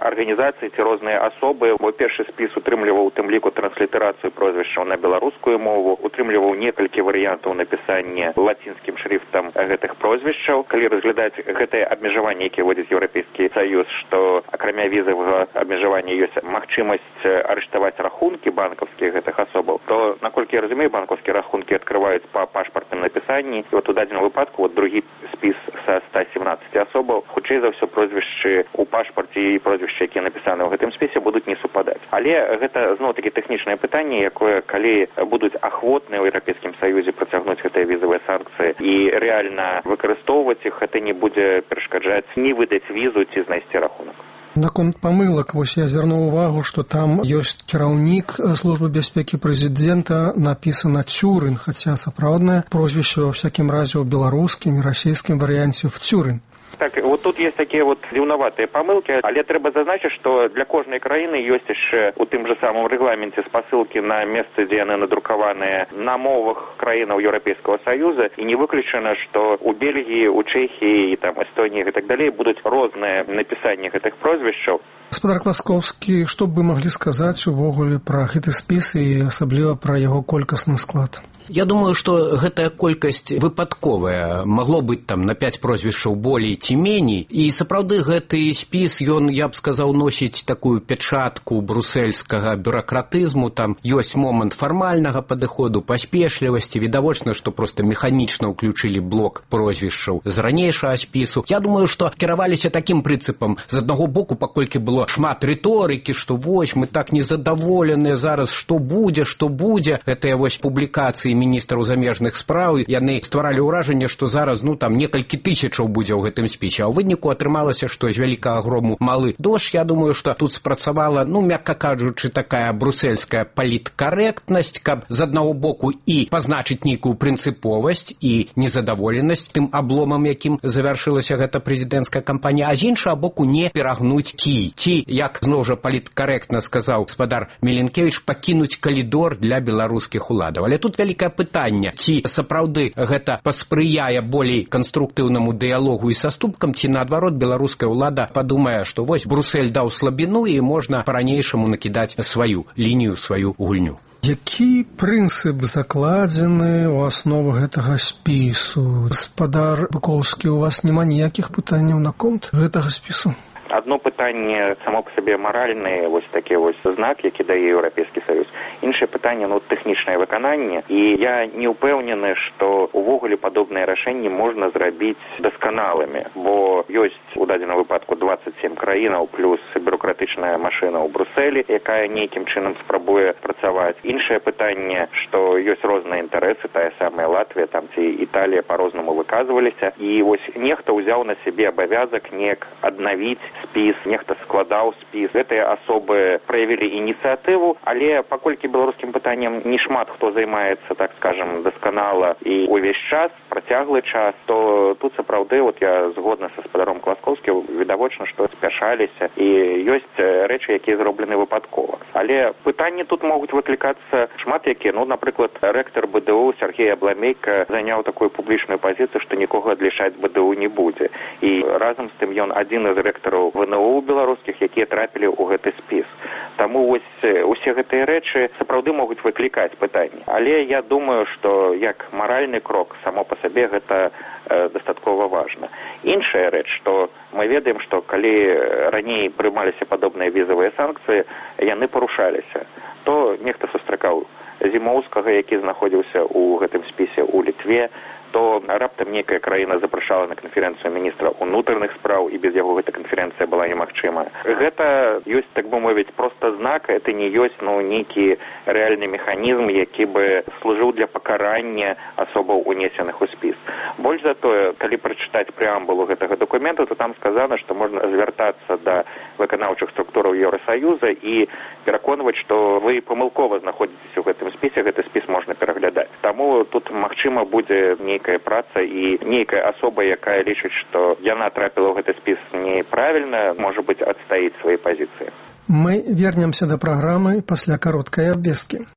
арганізацыі ці розныя асобы, бо першы спіс утрымліваў у тым ліку транслітарацыю прозвішчаў на беларускую мову, утрымліваў некалькі варыянтаў напісання лацінскім шрифтам гэтых прозвішчаў. Калі разглядаць гэтае абмежаванне, якія вводзіць Еўрапейскі Саюз, што акрамя візавага абмежавання ёсць магчымасць арыштаваць рахункі банкаўскія гэтых асобаў, то, наколькі я разумею, банкаўскія рахункі адкрываюць па пашпартным напісанні. І у дадзеным выпадку другі спіс са 117 асобаў, хутчэй за ўсё прозвішчы у пашпарце і прозвішчы, якія напісаны ў гэтым спісе, будуць не супадаць. Але гэта зноў-такі тэхнічнае пытанне, якое, калі будуць ахвотныя ў Еўрапейскім Саюзе працягнуць гэтыя візавыя санкцыі і рэальна выкарыстоўваць іх, гэта не будзе перашкаджаць не выдаць візу ці знайсці рахунак. Наконт памылак, вось я звярнуў увагу, што там ёсць кіраўнік службы бяспекі прэзідэнта, напісана Цюрын, хаця сапраўднае прозвішча ва всякім разе ў беларускім і расійскім варыянце в Цюрын. Так, вот тут есть такие вот дзіўнаватыя памылкі, але трэба зазначыць, што для кожнай краіны ёсць яшчэ у тым же самым рэгламенце спасылкі на месцы, дзе яны надрукаваныя на мовах краінаў Еўрапейскага Саюза, і не выключана, што у Бельгіі, у Чэхіі і там Эстоніі і так далей будуць розныя напісанні гэтых прозвішчаў. Гаспадар Класкоўскі, што б вы маглі сказаць увогуле пра гэты спіс і асабліва пра яго колькасны склад? Я думаю, што гэтая колькасць выпадковая. Магло быць там на 5 прозвішчаў болей ці меней. І сапраўды гэты спіс, ён, я б сказаў, носіць такую пячатку брусельскага бюракратызму. Там ёсць момант фармальнага падыходу, паспешлівасці. Відавочна, што проста механічна ўключылі блок прозвішчаў з ранейшага спісу. Я думаю, што кіраваліся такім прынцыпам. З аднаго боку, паколькі было шмат рыторыкі, што вось мы так незадаволеныя зараз, што будзе. Гэтыя вось публікацыі міністраў замежных спраў, яны стваралі ўражанне, што зараз, там некалькі тысячаў будзе ў гэтым спісе, а ў выніку атрымалася, што з вялікага грому малы дождж. Я думаю, што тут спрацавала, мякка кажучы, такая брусельская паліткарэктнасць, каб з аднаго боку і пазначыць нейкую прынцыповасць і незадаволенасць тым абломам, якім завяршылася гэта прэзідэнцкая кампанія, а з іншага боку не перагнуць кій. Ці, як зноў жа паліткарэктна сказаў гаспадар Міленкевіч, пакінуць калідор для беларускіх уладаў. Але тут вялікая пытанне, ці сапраўды гэта паспрыяе болей канструктыўнаму дыялогу і саступкам, ці наадварот беларуская ўлада падумае, што вось Брусель даў слабіну і можна па-ранейшаму накідаць сваю лінію, сваю гульню. Які прынцып закладзены ў аснову гэтага спісу? Гаспадар Быкоўскі, у вас няма ніякіх пытанняў наконт гэтага спісу? Одно пытанне само по сабе маральны, вось такі вось знак, які дае Еўрапейскі Саюз. Іншае пытанне, тэхнічнае выкананне. І я не ўпэўнены, што увогуле падобныя рашэнні можна зрабіць дасканалымі, бо ёсць у дадзеным выпадку 27 краінаў плюс бюрократычная машына ў Брусэлі, якая нейкім чынам спрабуе працаваць. Іншае пытанне, што ёсць розныя інтарэсы, тая самая Латвія, там ці Італія па-рознаму выказваліся, і вось нехта ўзяў на сябе абавязак неяк аднавіць спіс, нехта складаў спіс. Гэтыя асобы праявілі ініцыятыву, але паколькі беларускім пытаннем не шмат хто займаецца, так скажам, дасканала і ўвесь час, працяглы час, то тут сапраўды, я згодна са гаспадаром Класкоўскім, відавочна, што спяшаліся, і ёсць рэчы, якія зроблены выпадкова. Але пытанні тут могуць выклікацца шмат якія. Напрыклад, рэктар БДУ Сергей Абламейка заняў такую публічную пазіцыю, што нікога адлічаць БДУ не будзе. І разам з тым ён адзін з рэктараў ВНУ беларускіх, якія трапілі ў гэты спіс. Таму вось усе гэтыя рэчы сапраўды могуць выклікаць пытанні. Але я думаю, што як маральны крок само па сабе гэта дастаткова важна. Іншая рэч, што мы ведаем, што калі раней прымаліся падобныя візавыя санкцыі, яны парушаліся. То нехта сустракаў Зімоўскага, які знаходзіўся ў гэтым спісе ў Літве, то раптам нейкая краіна запрашала на канферэнцыю міністра ўнутраных спраў, і без яго гэта канферэнцыя была немагчымая. Гэта ёсць, так бы мовіць, проста знак, это не ёсць нейкі рэальны механізм, які бы служыў для пакарання асобаў, унесеных у спіс. Больш за тое, калі прачытаць преамбулу гэтага дакумента, то там сказана, што можна звяртацца да выканаўчых структураў Еўрасаюза і пераконваць, што вы памылкова знаходзіцеся ў гэтым спісе, гэты спіс можна пераглядаць. Таму тут, магчыма, будзе нейкая праца і нейкая асоба, якая лічыць, што яна трапіла ў гэты спіс неправільна, можа быць, адстаіць свае пазіцыі. Мы вернемся да праграмы пасля кароткай абвесткі.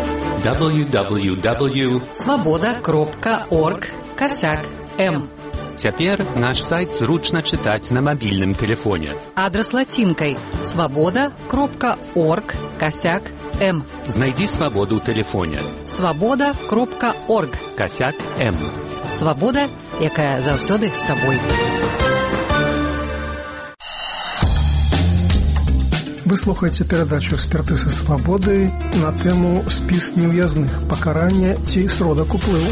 www.svoboda.org/m Цяпер наш сайт зручна чытаць на мабільным тэлефоне. Адрес латинкой svoboda.org/m. Знайдзі свабоду ў тэлефоне. svoboda.org/m. Свабода, якая заўсёды з табой. Вы слухаеце перадачу «Экспертызы свабоды» на тэму «Спіс неўязных. Пакаранне ці сродак уплыву».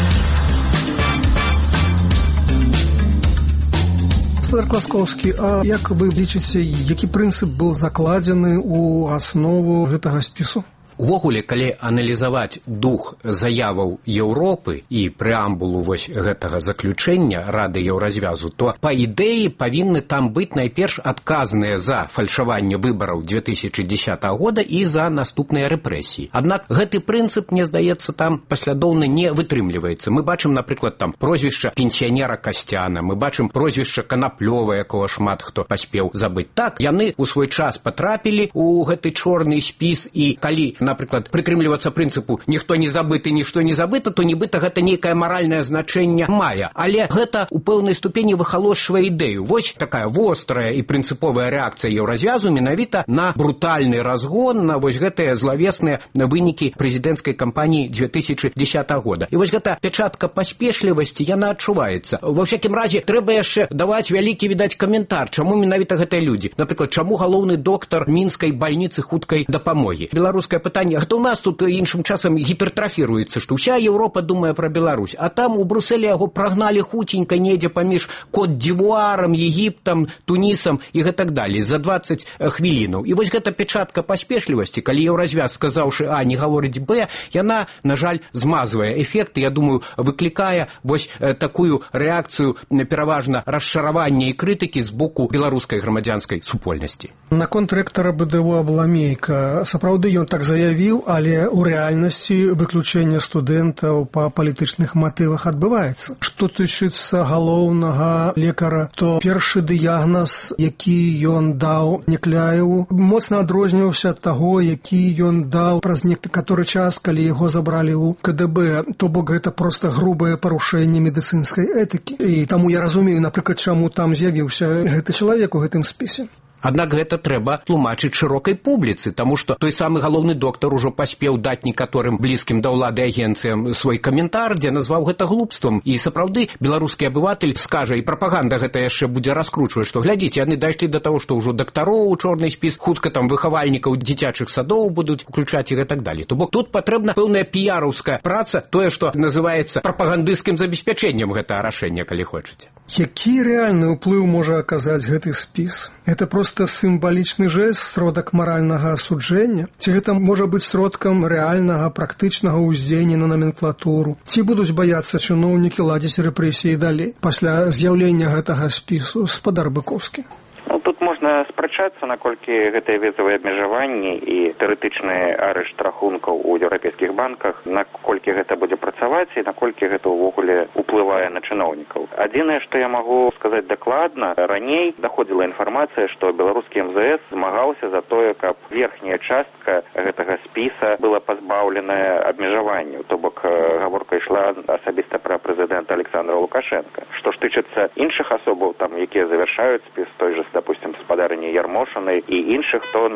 Гаспадар Класкоўскі, а як вы лічыце, які прынцып быў закладзены ў аснову гэтага спісу? Увогуле, калі аналізаваць дух заяваў Еўропы і прэамбулу вось гэтага заключэння Рады Еўразвязу, то па ідэі павінны там быць найперш адказныя за фальшаванне выбараў 2010 года і за наступныя рэпрэсіі. Аднак гэты прынцып, мне здаецца, там паслядоўна не вытрымліваецца. Мы бачым, напрыклад, там прозвішча пенсіянера Касцяна, мы бачым прозвішча Канаплёва, якога шмат хто паспеў забыць. Так, яны ў свой час патрапілі ў гэты чорны спіс, і калі, напрыклад, прытрымлівацца прынцыпу «ніхто не забыты, нішто не забыта», то нібыта гэта нейкае маральнае значэнне мае. Але гэта ў пэўнай ступені выхалошвае ідэю. Вось такая вострая і прынцыповая рэакцыя Еўразвязу менавіта на брутальны разгон, на вось гэтыя злавесныя вынікі прэзідэнцкай кампаніі 2010 года. І вось гэта пячатка паспешлівасці, яна адчуваецца. Ва ўсякім разе, трэба яшчэ даваць вялікі, відаць, каментар, чаму менавіта гэтыя людзі. Напрыклад, чаму галоўны доктар мінскай бальніцы хуткай дапамогі. Беларускае пытанне, гэта у нас тут іншым часам гіпертрафіруецца, што ўся Еўропа думае пра Беларусь, а там у Брусэле яго прагналі хуценька недзе паміж Кот-д'Івуарам, Егіптам, Тунісам і гэтак далей за 20 хвілінаў. І вось гэта пячатка паспешлівасці, калі Еўразвяз, сказаўшы А, не гаворыць Б, яна, на жаль, змазвае эфект, я думаю, выклікае вось такую рэакцыю пераважна расчаравання і крытыкі з боку беларускай грамадзянскай супольнасці. Наконт рэктара БДУ Абламейка, сапраўды ён так заявіў, але ў рэальнасці выключэнне студэнтаў па палітычных матывах адбываецца. Што тычыцца галоўнага лекара, то першы дыягназ, які ён даў Некляеву, моцна адрозніваўся ад таго, які ён даў праз некаторы час, калі яго забралі ў КДБ. То бок гэта проста грубае парушэнне медыцынскай этыкі. І таму я разумею, напрыклад, чаму там з'явіўся гэты чалавек у гэтым спісе. Аднак гэта трэба тлумачыць шырокай публіцы, таму што той самы галоўны доктар ужо паспеў даць некаторым блізкім да ўлады агенцыям свой каментар, дзе назваў гэта глупствам. І сапраўды беларускі абыватель скажа, і прапаганда гэта яшчэ будзе раскручваць, што глядзіце, яны дайшлі да таго, што ўжо дактароў у чорны спіс, хутка там выхавальнікаў дзіцячых садоў будуць уключаць і гэтак далей. То бок тут патрэбна пэўная піяраўская праца, тое, што называецца прапагандысцкім забеспячэннем гэтага рашэння, калі хочаце. Які рэальны ўплыў можа аказаць гэты спіс? Это проста сімвалічны жэст, сродак маральнага асуджэння? Ці гэта можа быць сродкам рэальнага, практычнага ўздзеяння на наменклатуру? Ці будуць баяцца чыноўнікі ладзіць рэпрэсіі далей пасля з'яўлення гэтага спісу? Спадар Быкоўскі. Тут можна спрачацца, наколькі гэтыя візавыя абмежаванні і тэарэтычны арышт рахункаў у еўрапейскіх банках, наколькі гэта будзе працаваць і наколькі гэта ўвогуле уплывае на чыноўнікаў. Адзінае, што я магу сказаць дакладна, раней даходзіла інфармацыя, што беларускі МЗС змагаўся за тое, каб верхняя частка гэтага спіса была пазбаўленая абмежаванняў, то бок гаворка ішла асабіста пра прэзідэнта Александра Лукашенка. Што ж тычыцца іншых асобаў, там, якія завяршаюць спіс, той же, допустим, спадарыні Ярмошанай і іншых, то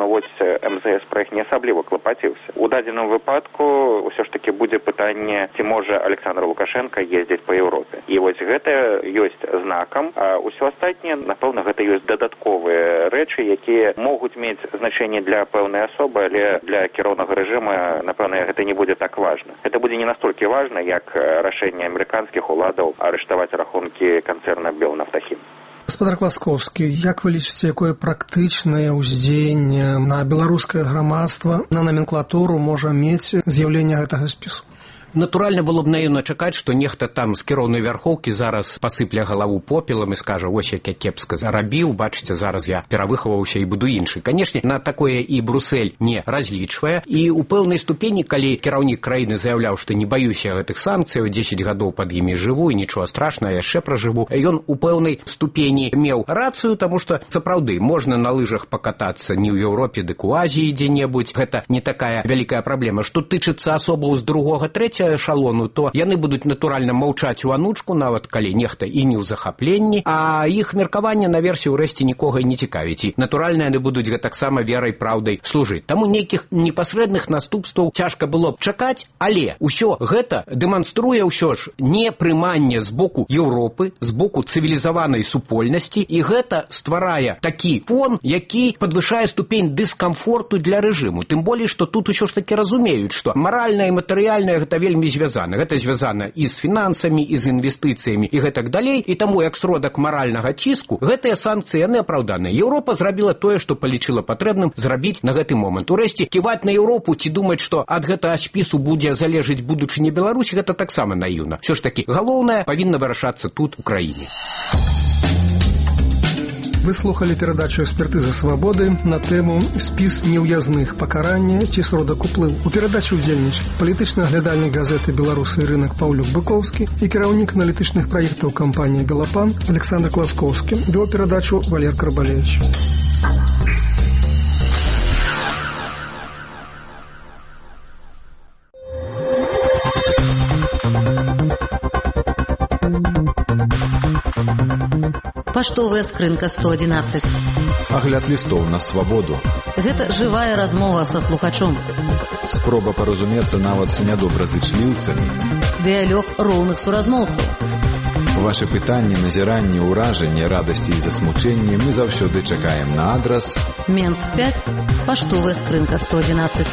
МЗС пра іх не асабліва клапаціўся. У дадзеным выпадку ўсё ж таки будзе пытанне, ці можа Александр Лукашенко ездзіць па Еўропе. І вось гэта ёсць знакам, а ўсё астатняе, напэўна, гэта ёсць дадатковыя рэчы, якія могуць мець значэнне для пэўнай асобы, але для кіроўнага рэжыма, напэўна, гэта не будзе так важна. Гэта будзе не настолькі важна, як рашэнне амерыканскіх уладаў арыштаваць рахункі канцэрна Белнафтахім. Гаспадар Класкоўскі, як вы лічыце, якое практычнае ўздзеянне на беларускае грамадства, на наменклатуру можа мець з'яўленне гэтага спісу? Натуральна было б наіўна чакаць, што нехта там з кіроўнай вярхоўкі зараз пасыпля галаву попелам і скажа, ось як я кепска зарабіў, бачыце, зараз я перавыхаваўся і буду іншы. Канешне, на такое і Брусэль не разлічвае, і ў пэўнай ступені, калі кіраўнік краіны заяўляў, што не баюся гэтых санкцыяў, 10 гадоў пад імі жыву і нічога страшнага, яшчэ пражыву, ён у пэўнай ступені меў рацыю, таму што сапраўды можна на лыжах пакатацца не ў Еўропе, дык у Азіі дзе-небудзь, гэта не такая вялікая праблема. Што тычыцца асобаў з другога, трэцяга эшалону, то яны будуць натуральна маўчаць у анучку, нават калі нехта і не ў захапленні, а іх меркаванне наверсе ўрэшце нікога і не цікавіць. І натуральна яны будуць гэтаксама верай, праўдай служыць. Таму нейкіх непасрэдных наступстваў цяжка было б чакаць, але ўсё гэта дэманструе ўсё ж непрыманне з боку Еўропы, з боку цывілізаванай супольнасці, і гэта стварае такі фон, які падвышае ступень дыскамфорту для рэжыму. Тым болей, што тут усё ж такі разумеюць, што маральнае і матэрыяльнае гэта вельмі звязана. Гэта звязана і з фінансамі, і з інвестыцыямі, і гэтак далей. І таму, як сродак маральнага ціску, гэтыя санкцыі яны апраўданыя. Еўропа зрабіла тое, што палічыла патрэбным зрабіць на гэты момант. Урэшце, ківаць на Еўропу ці думаць, што ад гэтага спісу будзе залежыць будучыня Беларусі, гэта таксама наіўна. Всё ж такі, галоўнае павінна вырашацца тут, у краіне. Вы слухали перадачу «Экспертыза свабоды» на тэму «Спіс неўязных. Пакаранне ці сродак уплыву». У перадачы ўдзельнічалі палітычны аглядальнік газеты «Беларусы» і рынак Паўлюк Быкоўскі і кіраўнік аналітычных праектаў кампаніі «Белапан» Александр Класкоўскі. Вёў перадачу Валер Карбалевич. Паштовая скрынка 111. Агляд лістоў на свабоду. Гэта жывая размова са слухачом. Спроба паразумецца нават з нядобразычліўцамі. Дыялог роўных суразмоўцаў. Вашы пытанні, назіранні, ўражанні, радасці і засмучэнні мы заўсёды чакаем на адрас Менск 5, паштовая скрынка 111.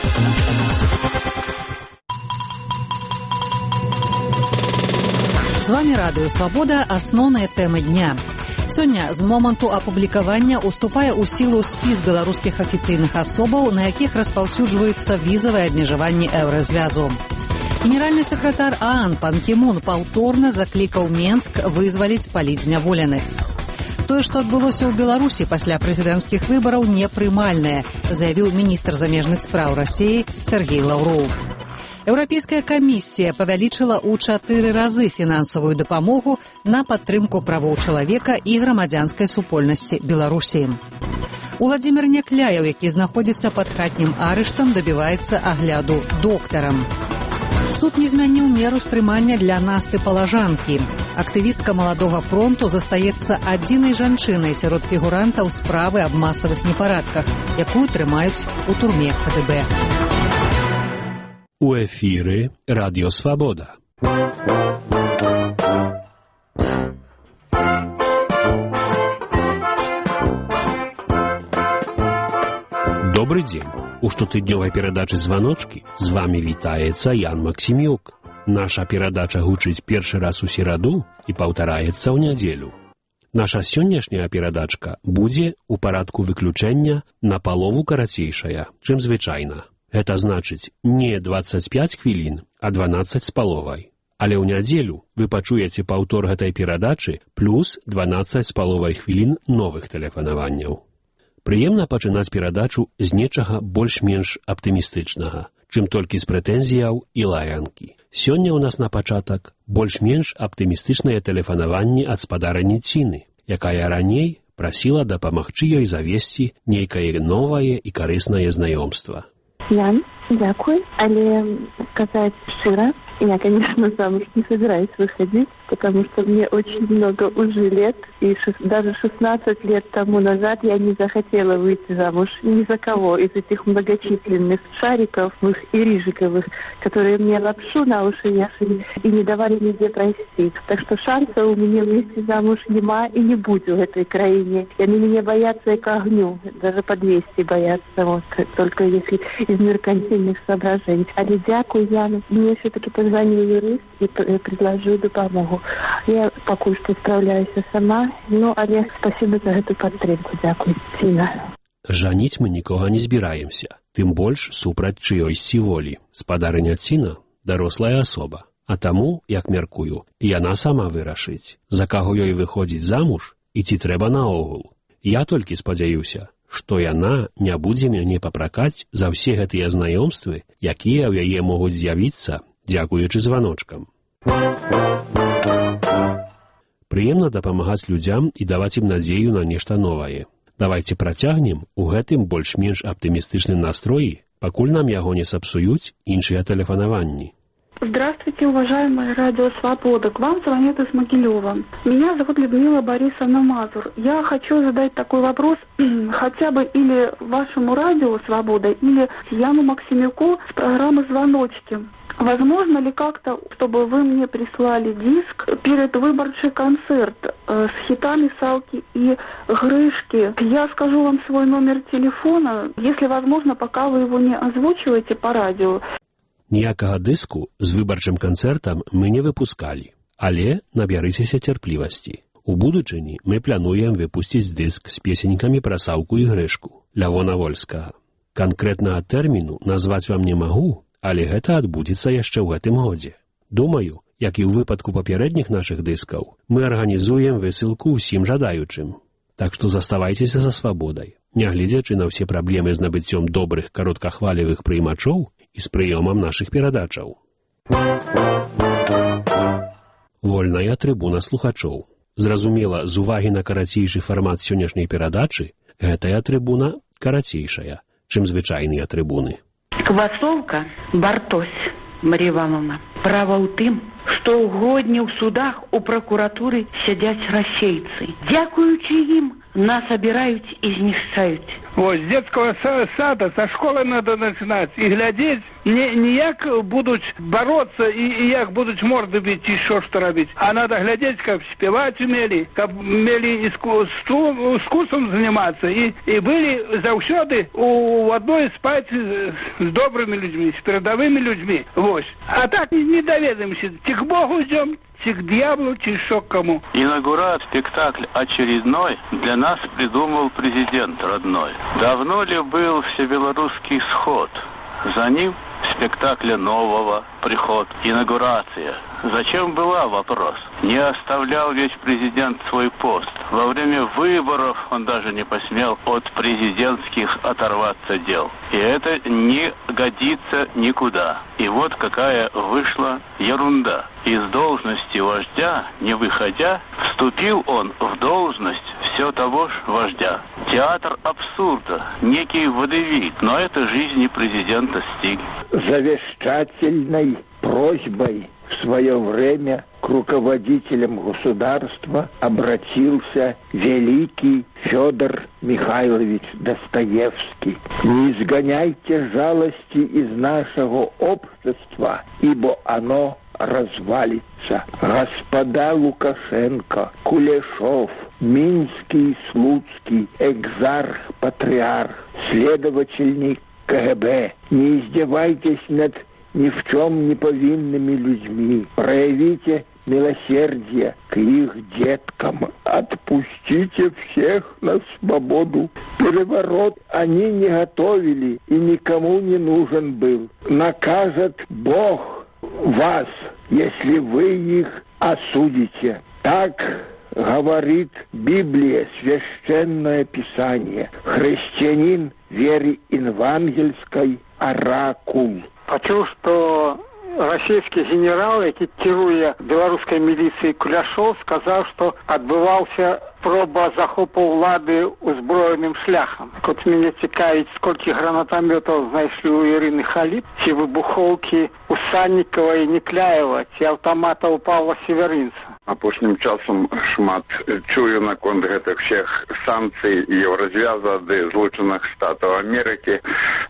З вами Радыё Свабода, асноўныя тэмы дня. Сёння з моманту апублікавання уступае ў сілу спіс беларускіх афіцыйных асобаў, на якіх распаўсюджваюцца візавыя абмежаванні еўразвязу. Генеральны сакратар ААН Пан Кі Мун паўторна заклікаў Менск вызваліць палітзняволеных. Тое, што адбылося ў Беларусі пасля прэзідэнцкіх выбараў, непрымальнае, заявіў міністр замежных спраў Расіі Сергей Лаўроў. Еўрапейская камісія павялічыла ў 4 разы фінансавую дапамогу на падтрымку правоў чалавека і грамадзянскай супольнасці Беларусі. Уладзімір Някляеў, які знаходзіцца пад хатнім арыштам, дабіваецца агляду доктарам. Суд не змяніў меру стрымання для Насты Палажанкі. Актывістка Маладога фронту застаецца адзінай жанчынай сярод фігурантаў справы аб масавых непарадках, якую трымаюць у турме КДБ. У эфіры Радіо Свабода. Добрый дзень. У штотыднёвай перадачы «Званочкі» з вамі вітаецца Ян Максімюк. Наша перадача гучыць першы раз у сераду і паўтараецца ў нядзелю. Наша сённяшняя перадачка будзе у парадку выключэння на палову карацейшая, чым звычайна. Гэта значыць не 25 хвілін, а 12 з паловай. Але ў нядзелю вы пачуеце паўтор гэтай перадачы плюс 12 з паловай хвілін новых тэлефанаванняў. Прыемна пачынаць перадачу з нечага больш-менш аптымістычнага, чым толькі з прэтэнзіяў і лаянкі. Сёння ў нас на пачатак больш-менш аптымістычныя тэлефанаванні ад спадарыні Ціны, якая раней прасіла дапамагчы ёй завесці нейкае новае і карыснае знаёмства. Ян, дякую, але сказать широ, я, конечно, замуж не собираюсь выходить, потому что мне очень много уже лет, и даже 16 лет тому назад я не захотела выйти замуж ни за кого из этих многочисленных шариковых и рыжиковых, которые мне лапшу на уши вешали и не давали нигде пройти. Так что шанса у меня выйти замуж нема и не будет в этой краине. И они меня боятся и к огню, даже по 200 боятся, вот, только если из меркантильных соображений. Але дякую, Яна, мне все-таки позвонил юрист и предложил допомогу. Я пока что справляюсь сама, ну, але спасибо за эту подтримку. Дякую, Ціна. Жаніць мы нікога не збіраемся, тым больш супраць чыёйсьці волі. Спадарыня Ціна – дарослая асоба, а таму, як мяркую, яна сама вырашыць, за каго ёй выходзіць замуж і ці трэба наогул. Я толькі спадзяюся, што яна не будзе мяне папракаць за ўсе гэтыя знаёмствы, якія ў яе могуць з'явіцца, дзякуючы званочкам. Прыемна дапамагаць людзям і даваць ім надзею на нешта новае. Давайце працягнем у гэтым больш-менш аптымістычным настроі, пакуль нам яго не сапсуюць іншыя тэлефанаванні. Здравствуйте, уважаемые радио «Свобода». К вам звонит из Могилева. Меня зовут Людмила Борисовна Мазур. Я хочу задать такой вопрос хотя бы или вашему радио «Свобода», или Яну Максимюку с программы «Звоночки». Возможно ли как-то, чтобы вы мне прислали диск перед выборчий концерт с хитами Салки и Грышки? Я скажу вам свой номер телефона, если возможно, пока вы его не озвучиваете по радио. Ніякага дыску з выбарчым канцэртам мы не выпускалі, але набярыцеся цярплівасці. У будучыні мы плануем выпусціць дыск з песенькамі пра Саўку і Грышку Лявона Вольскага. Канкрэтнага тэрміну назваць вам не магу, але гэта адбудзецца яшчэ ў гэтым годзе. Думаю, як і ў выпадку папярэдніх нашых дыскаў, мы арганізуем высылку ўсім жадаючым. Так што заставайцеся за свабодай. Нягледзячы на ўсе праблемы з набыццём добрых кароткахвалевых прыймачоў і з прыёмам нашых перадачаў. Вольная трыбуна слухачоў. Зразумела, з увагі на карацейшы фармат сённяшняй перадачы, гэтая трыбуна карацейшая, чым звычайныя трыбуны. Квасоўка, Бартось, Марія Івановна, права ў тым, што ўгодні ў судах у пракуратуры сядзяць расейцы. Дзякуючы ім нас абіраюць і знішчаюць. С детского сада, со школы надо начинать и глядеть, не як будут бороться и як будут морды бить, еще что робить, а надо глядеть, как спевать умели, как умели искусством заниматься и были завсёды у одной спать с добрыми людьми, с передовыми людьми. Вот. А так не доведаемся, к Богу идем, к дьяволу, еще к кому. Инаугурат, спектакль очередной, для нас придумал президент родной. Давно ли был всебелорусский сход? За ним спектакля нового приход, инаугурация. Зачем была, вопрос? Не оставлял ведь президент свой пост. Во время выборов он даже не посмел от президентских оторваться дел. И это не годится никуда. И вот какая вышла ерунда. Из должности вождя, не выходя, вступил он в должность все того же вождя. Театр абсурда, некий водевиль, но это жизни президента стиль. Завещательной просьбой в свое время к руководителям государства обратился великий Федор Михайлович Достоевский. «Не изгоняйте жалости из нашего общества, ибо оно развалится. Господа Лукашенко, Кулешов, Минский, Слуцкий, экзарх, патриарх, следовательник КГБ, не издевайтесь над ни в чем не повинными людьми. Проявите милосердие к их деткам. Отпустите всех на свободу. Переворот они не готовили и никому не нужен был. Накажет Бог вас, если вы их осудите. Так говорит Библия, Священное Писание. Христианин веры евангельской оракул. Почув, што расійскі генерал, які кіруе беларускай міліцыяй Куляшоў, сказаў, што адбываўся проба захопу ўлады узброеным шляхам. От мяне цікавіць, сколькі гранатамётаў знайшлі ў Ірыны Халіп, ці выбухоўкі у Саннікава і Некляева, ці аўтаматаў Павла Северынца. Апошнім часам шмат чую наконт гэтых всех санкцый і развяза ад Злучаных Штатаў Амерыкі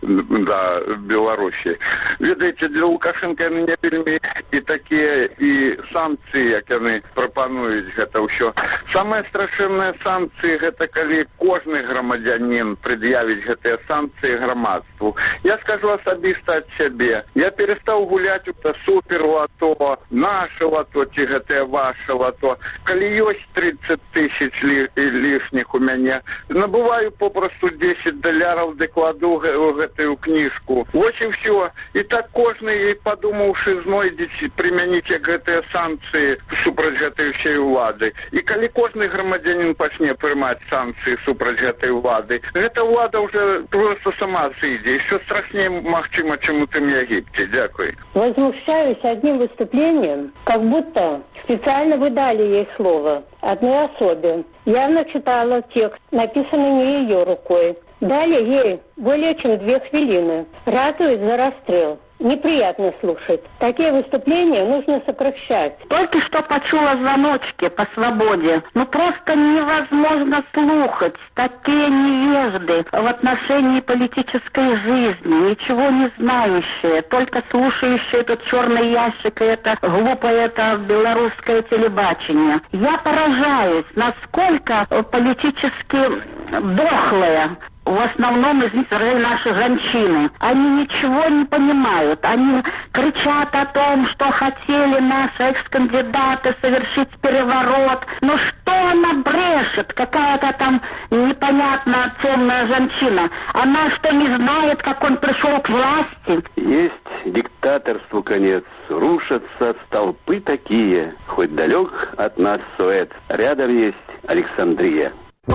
да Беларусі. Ведаеце, для Лукашенка яны не вельмі і такія, і санкцыі, як яны прапануюць гэта ўсё. Самае страшэннае санкцыі гэта калі кожны грамадзянін прад'явіць гэтыя санкцыі грамадству. Я скажу асабіста ад сябе. Я перастаў гуляць у супер лато, наше лато, ці гэтае ваше лато. Калі ёсць 30 тысяч лішніх у мяне, набываю попросту $10, дакладу гэтую кніжку. Вось і ўсё. І так кожны, падумаўшы, знойдзець прымяніць як гэтыя санкцыі супраць гэтай ўсей улады. І калі кожны грамадзянін пачне прымаць санкцыі супраць гэтай улады, гэта ўлада уже просто сама сыдзе. Еще страшнее, магчыма, чым у тым Египте. Дякую. Возмущаюсь одним выступлением, как будто специально вы дали ей слово одной особе. Явно читала текст, написанный не ее рукой. Дали ей более чем 2 хвилины. Ратует за расстрел. неприятно слушать. Такие выступления нужно сокращать. Только что почула звоночки по свободе. Просто невозможно слушать такие невежды в отношении политической жизни, ничего не знающие, только слушающие этот черный ящик и это глупое это белорусское телебачение. Я поражаюсь, насколько политически дохлые в основном из них наши женщины. Они ничего не понимают. Они кричат о том, что хотели наши экс-кандидаты совершить переворот. Но что она брешет? Какая-то там непонятная темная женщина. Она что, не знает, как он пришел к власти? Есть диктаторству конец. Рушатся столпы такие. Хоть далек от нас Суэц. Рядом есть Александрия.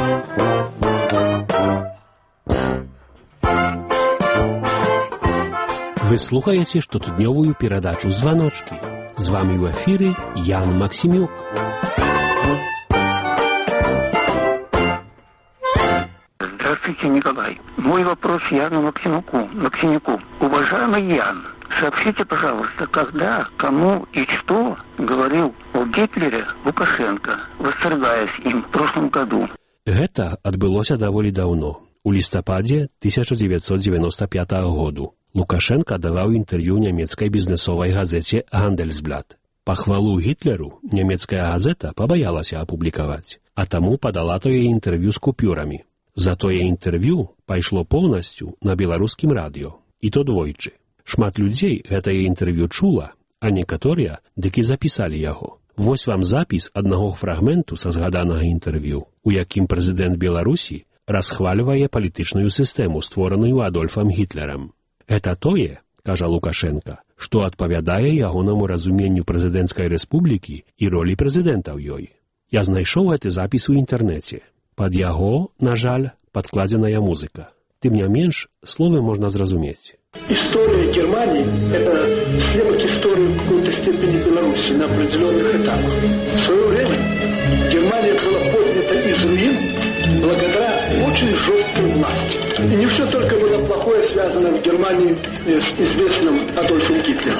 Вы слухаете штотыднёвую перадачу «Звоночки». З вами в эфире Ян Максимюк. Здравствуйте, Николай. Мой вопрос Яну Максимюку. Уважаемый Ян, сообщите, пожалуйста, когда, кому и что говорил о Гитлере Лукашенко, восторгаясь им в прошлом году. Гэта адбылося даволі даўно, у лістападзе 1995 году. Лукашенко даваў інтэрв'ю нямецкай бізнесовай газеце «Гандельсблат». Пахвалу Гітлеру нямецкая газета пабаялася апублікаваць, а таму падала тое інтэрв'ю з купюрамі. За тое інтэрв'ю пайшло поўнасцю на беларускім радыё, і то двойчы. Шмат людзей гэтае інтэрв'ю чула, а некаторыя дык і запісалі яго. Вось вам запіс аднаго фрагменту са згаданага інтэрв'ю, у якім прэзідэнт Беларусі расхвальвае палітычную сістэму, створаную Адольфам Гітлерам. Гэта тое, кажа Лукашенко, што адпавядае ягонаму разуменню прэзідэнцкай рэспублікі і ролі прэзідэнта ў ёй. Я знайшоў гэты запіс у інтэрнэце. Пад яго, на жаль, падкладзеная музыка. Тым не менш, словы можна зразумець. История Германии – это снимок истории в какой-то степени Беларуси на определенных этапах. В свое время Германия была поднята из руин благодаря очень жесткой власти. И не все только было плохое связано в Германии с известным Адольфом Гитлером.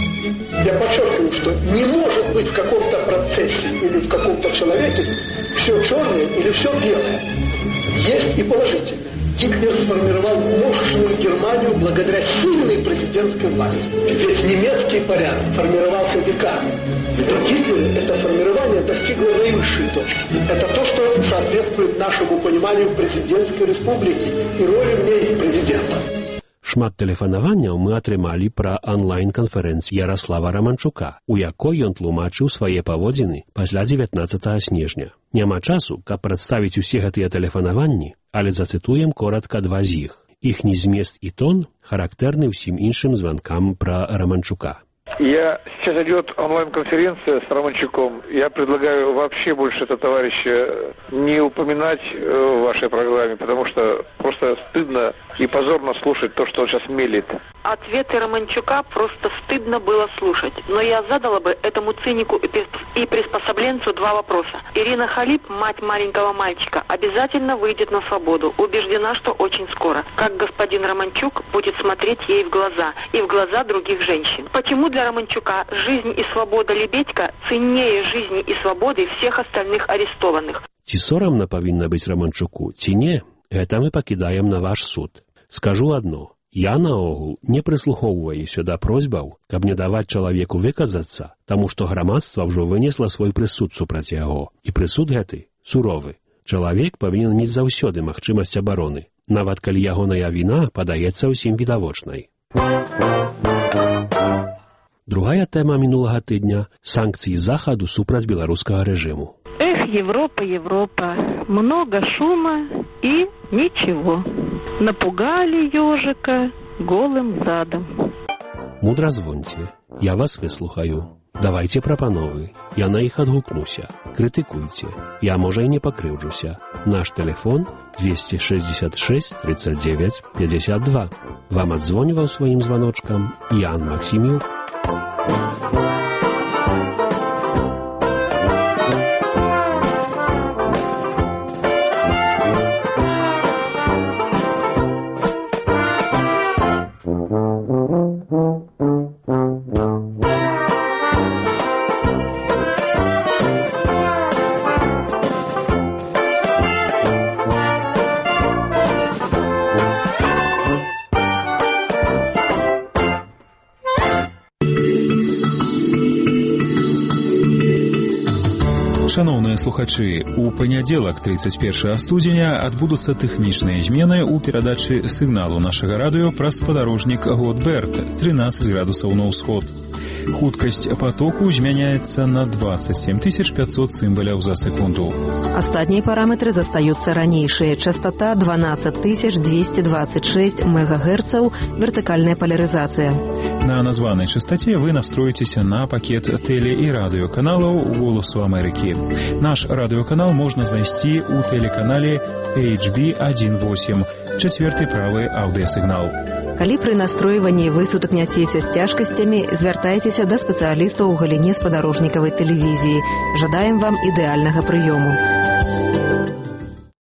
Я подчеркиваю, что не может быть в каком-то процессе или в каком-то человеке все черное или все белое. Есть и положительное. Гитлер сформировал мощную Германию благодаря сильной президентской власти. Ведь немецкий порядок формировался веками. При Гитлере это формирование достигло наивысшей точки. Это то, что соответствует нашему пониманию президентской республики и роли в ней президента. Шмат тэлефанаванняў мы атрымалі пра онлайн-канферэнцыю Ярослава Романчука, у якой ён тлумачыў свае паводзіны пасля 19 снежня. Няма часу, каб прадставіць усе гэтыя тэлефанаванні, але зацытуем коратка два з іх. Іхні змест і тон характэрны ўсім іншым званкам пра Романчука. Сейчас идет онлайн-конференция с Романчуком. Я предлагаю вообще больше этого товарища не упоминать в вашей программе, потому что просто стыдно и позорно слушать то, что он сейчас мелит. Ответы Романчука просто стыдно было слушать. Но я задала бы этому цинику и приспособленцу два вопроса. Ирина Халип, мать маленького мальчика, обязательно выйдет на свободу. Убеждена, что очень скоро. Как господин Романчук будет смотреть ей в глаза и в глаза других женщин. Почему для Романчука жизнь и свобода Лебедька ценнее жизни и свободы всех остальных арестованных? Ці сорамна павінна быць Романчуку, ці не, гэта мы пакідаем на ваш суд. Скажу адно. Я наогул не прыслухоўваюся да просьбаў, каб не даваць чалавеку выказацца, таму што грамадства ўжо вынесла свой прысуд супраць яго. І прысуд гэты суровы. Чалавек павінен мець заўсёды магчымасць абароны, нават калі ягоная віна падаецца ўсім відавочнай. Другая тэма мінулага тыдня – санкцыі Захаду супраць беларускага рэжыму. Эх, Европа, Европа, много шума и ничего. Напугали ежика голым задом. Мудра звоньте, я вас выслухаю. Давайте прапановы, я на іх адгукнуся. Крытыкуйце, я, можа, і не пакрыўджуся. Наш телефон 266 39 52. Вам адзвоніваў сваім званочкам Ян Максимюк. Шановныя слухачы, у панядзелак 31 студзеня адбудуцца тэхнічныя змены ў перадачы сігналу нашага радыё праз спадарожнік Готберт 13 градусаў на ўсход. Хуткасць потоку змяняецца на 27 500 цымбаляў за секунду. Астатнія параметры застаюцца ранейшыя. Частота 12 226 МГц, вертыкальная полярызацыя. На названай частоте вы настроіцеся на пакет тэле- і радыёканалаў «Голасу Амерыкі». Наш радыёканал можна знайсці ў тэлеканале HB18, чацвёрты правы аўдыасігнал. Калі пры настройванні вы сутыкняцеся з цяжкасцямі, звяртайцеся да спецыялістаў у галіне спадарожнікавай тэлевізіі. Жадаем вам ідэальнага прыёму.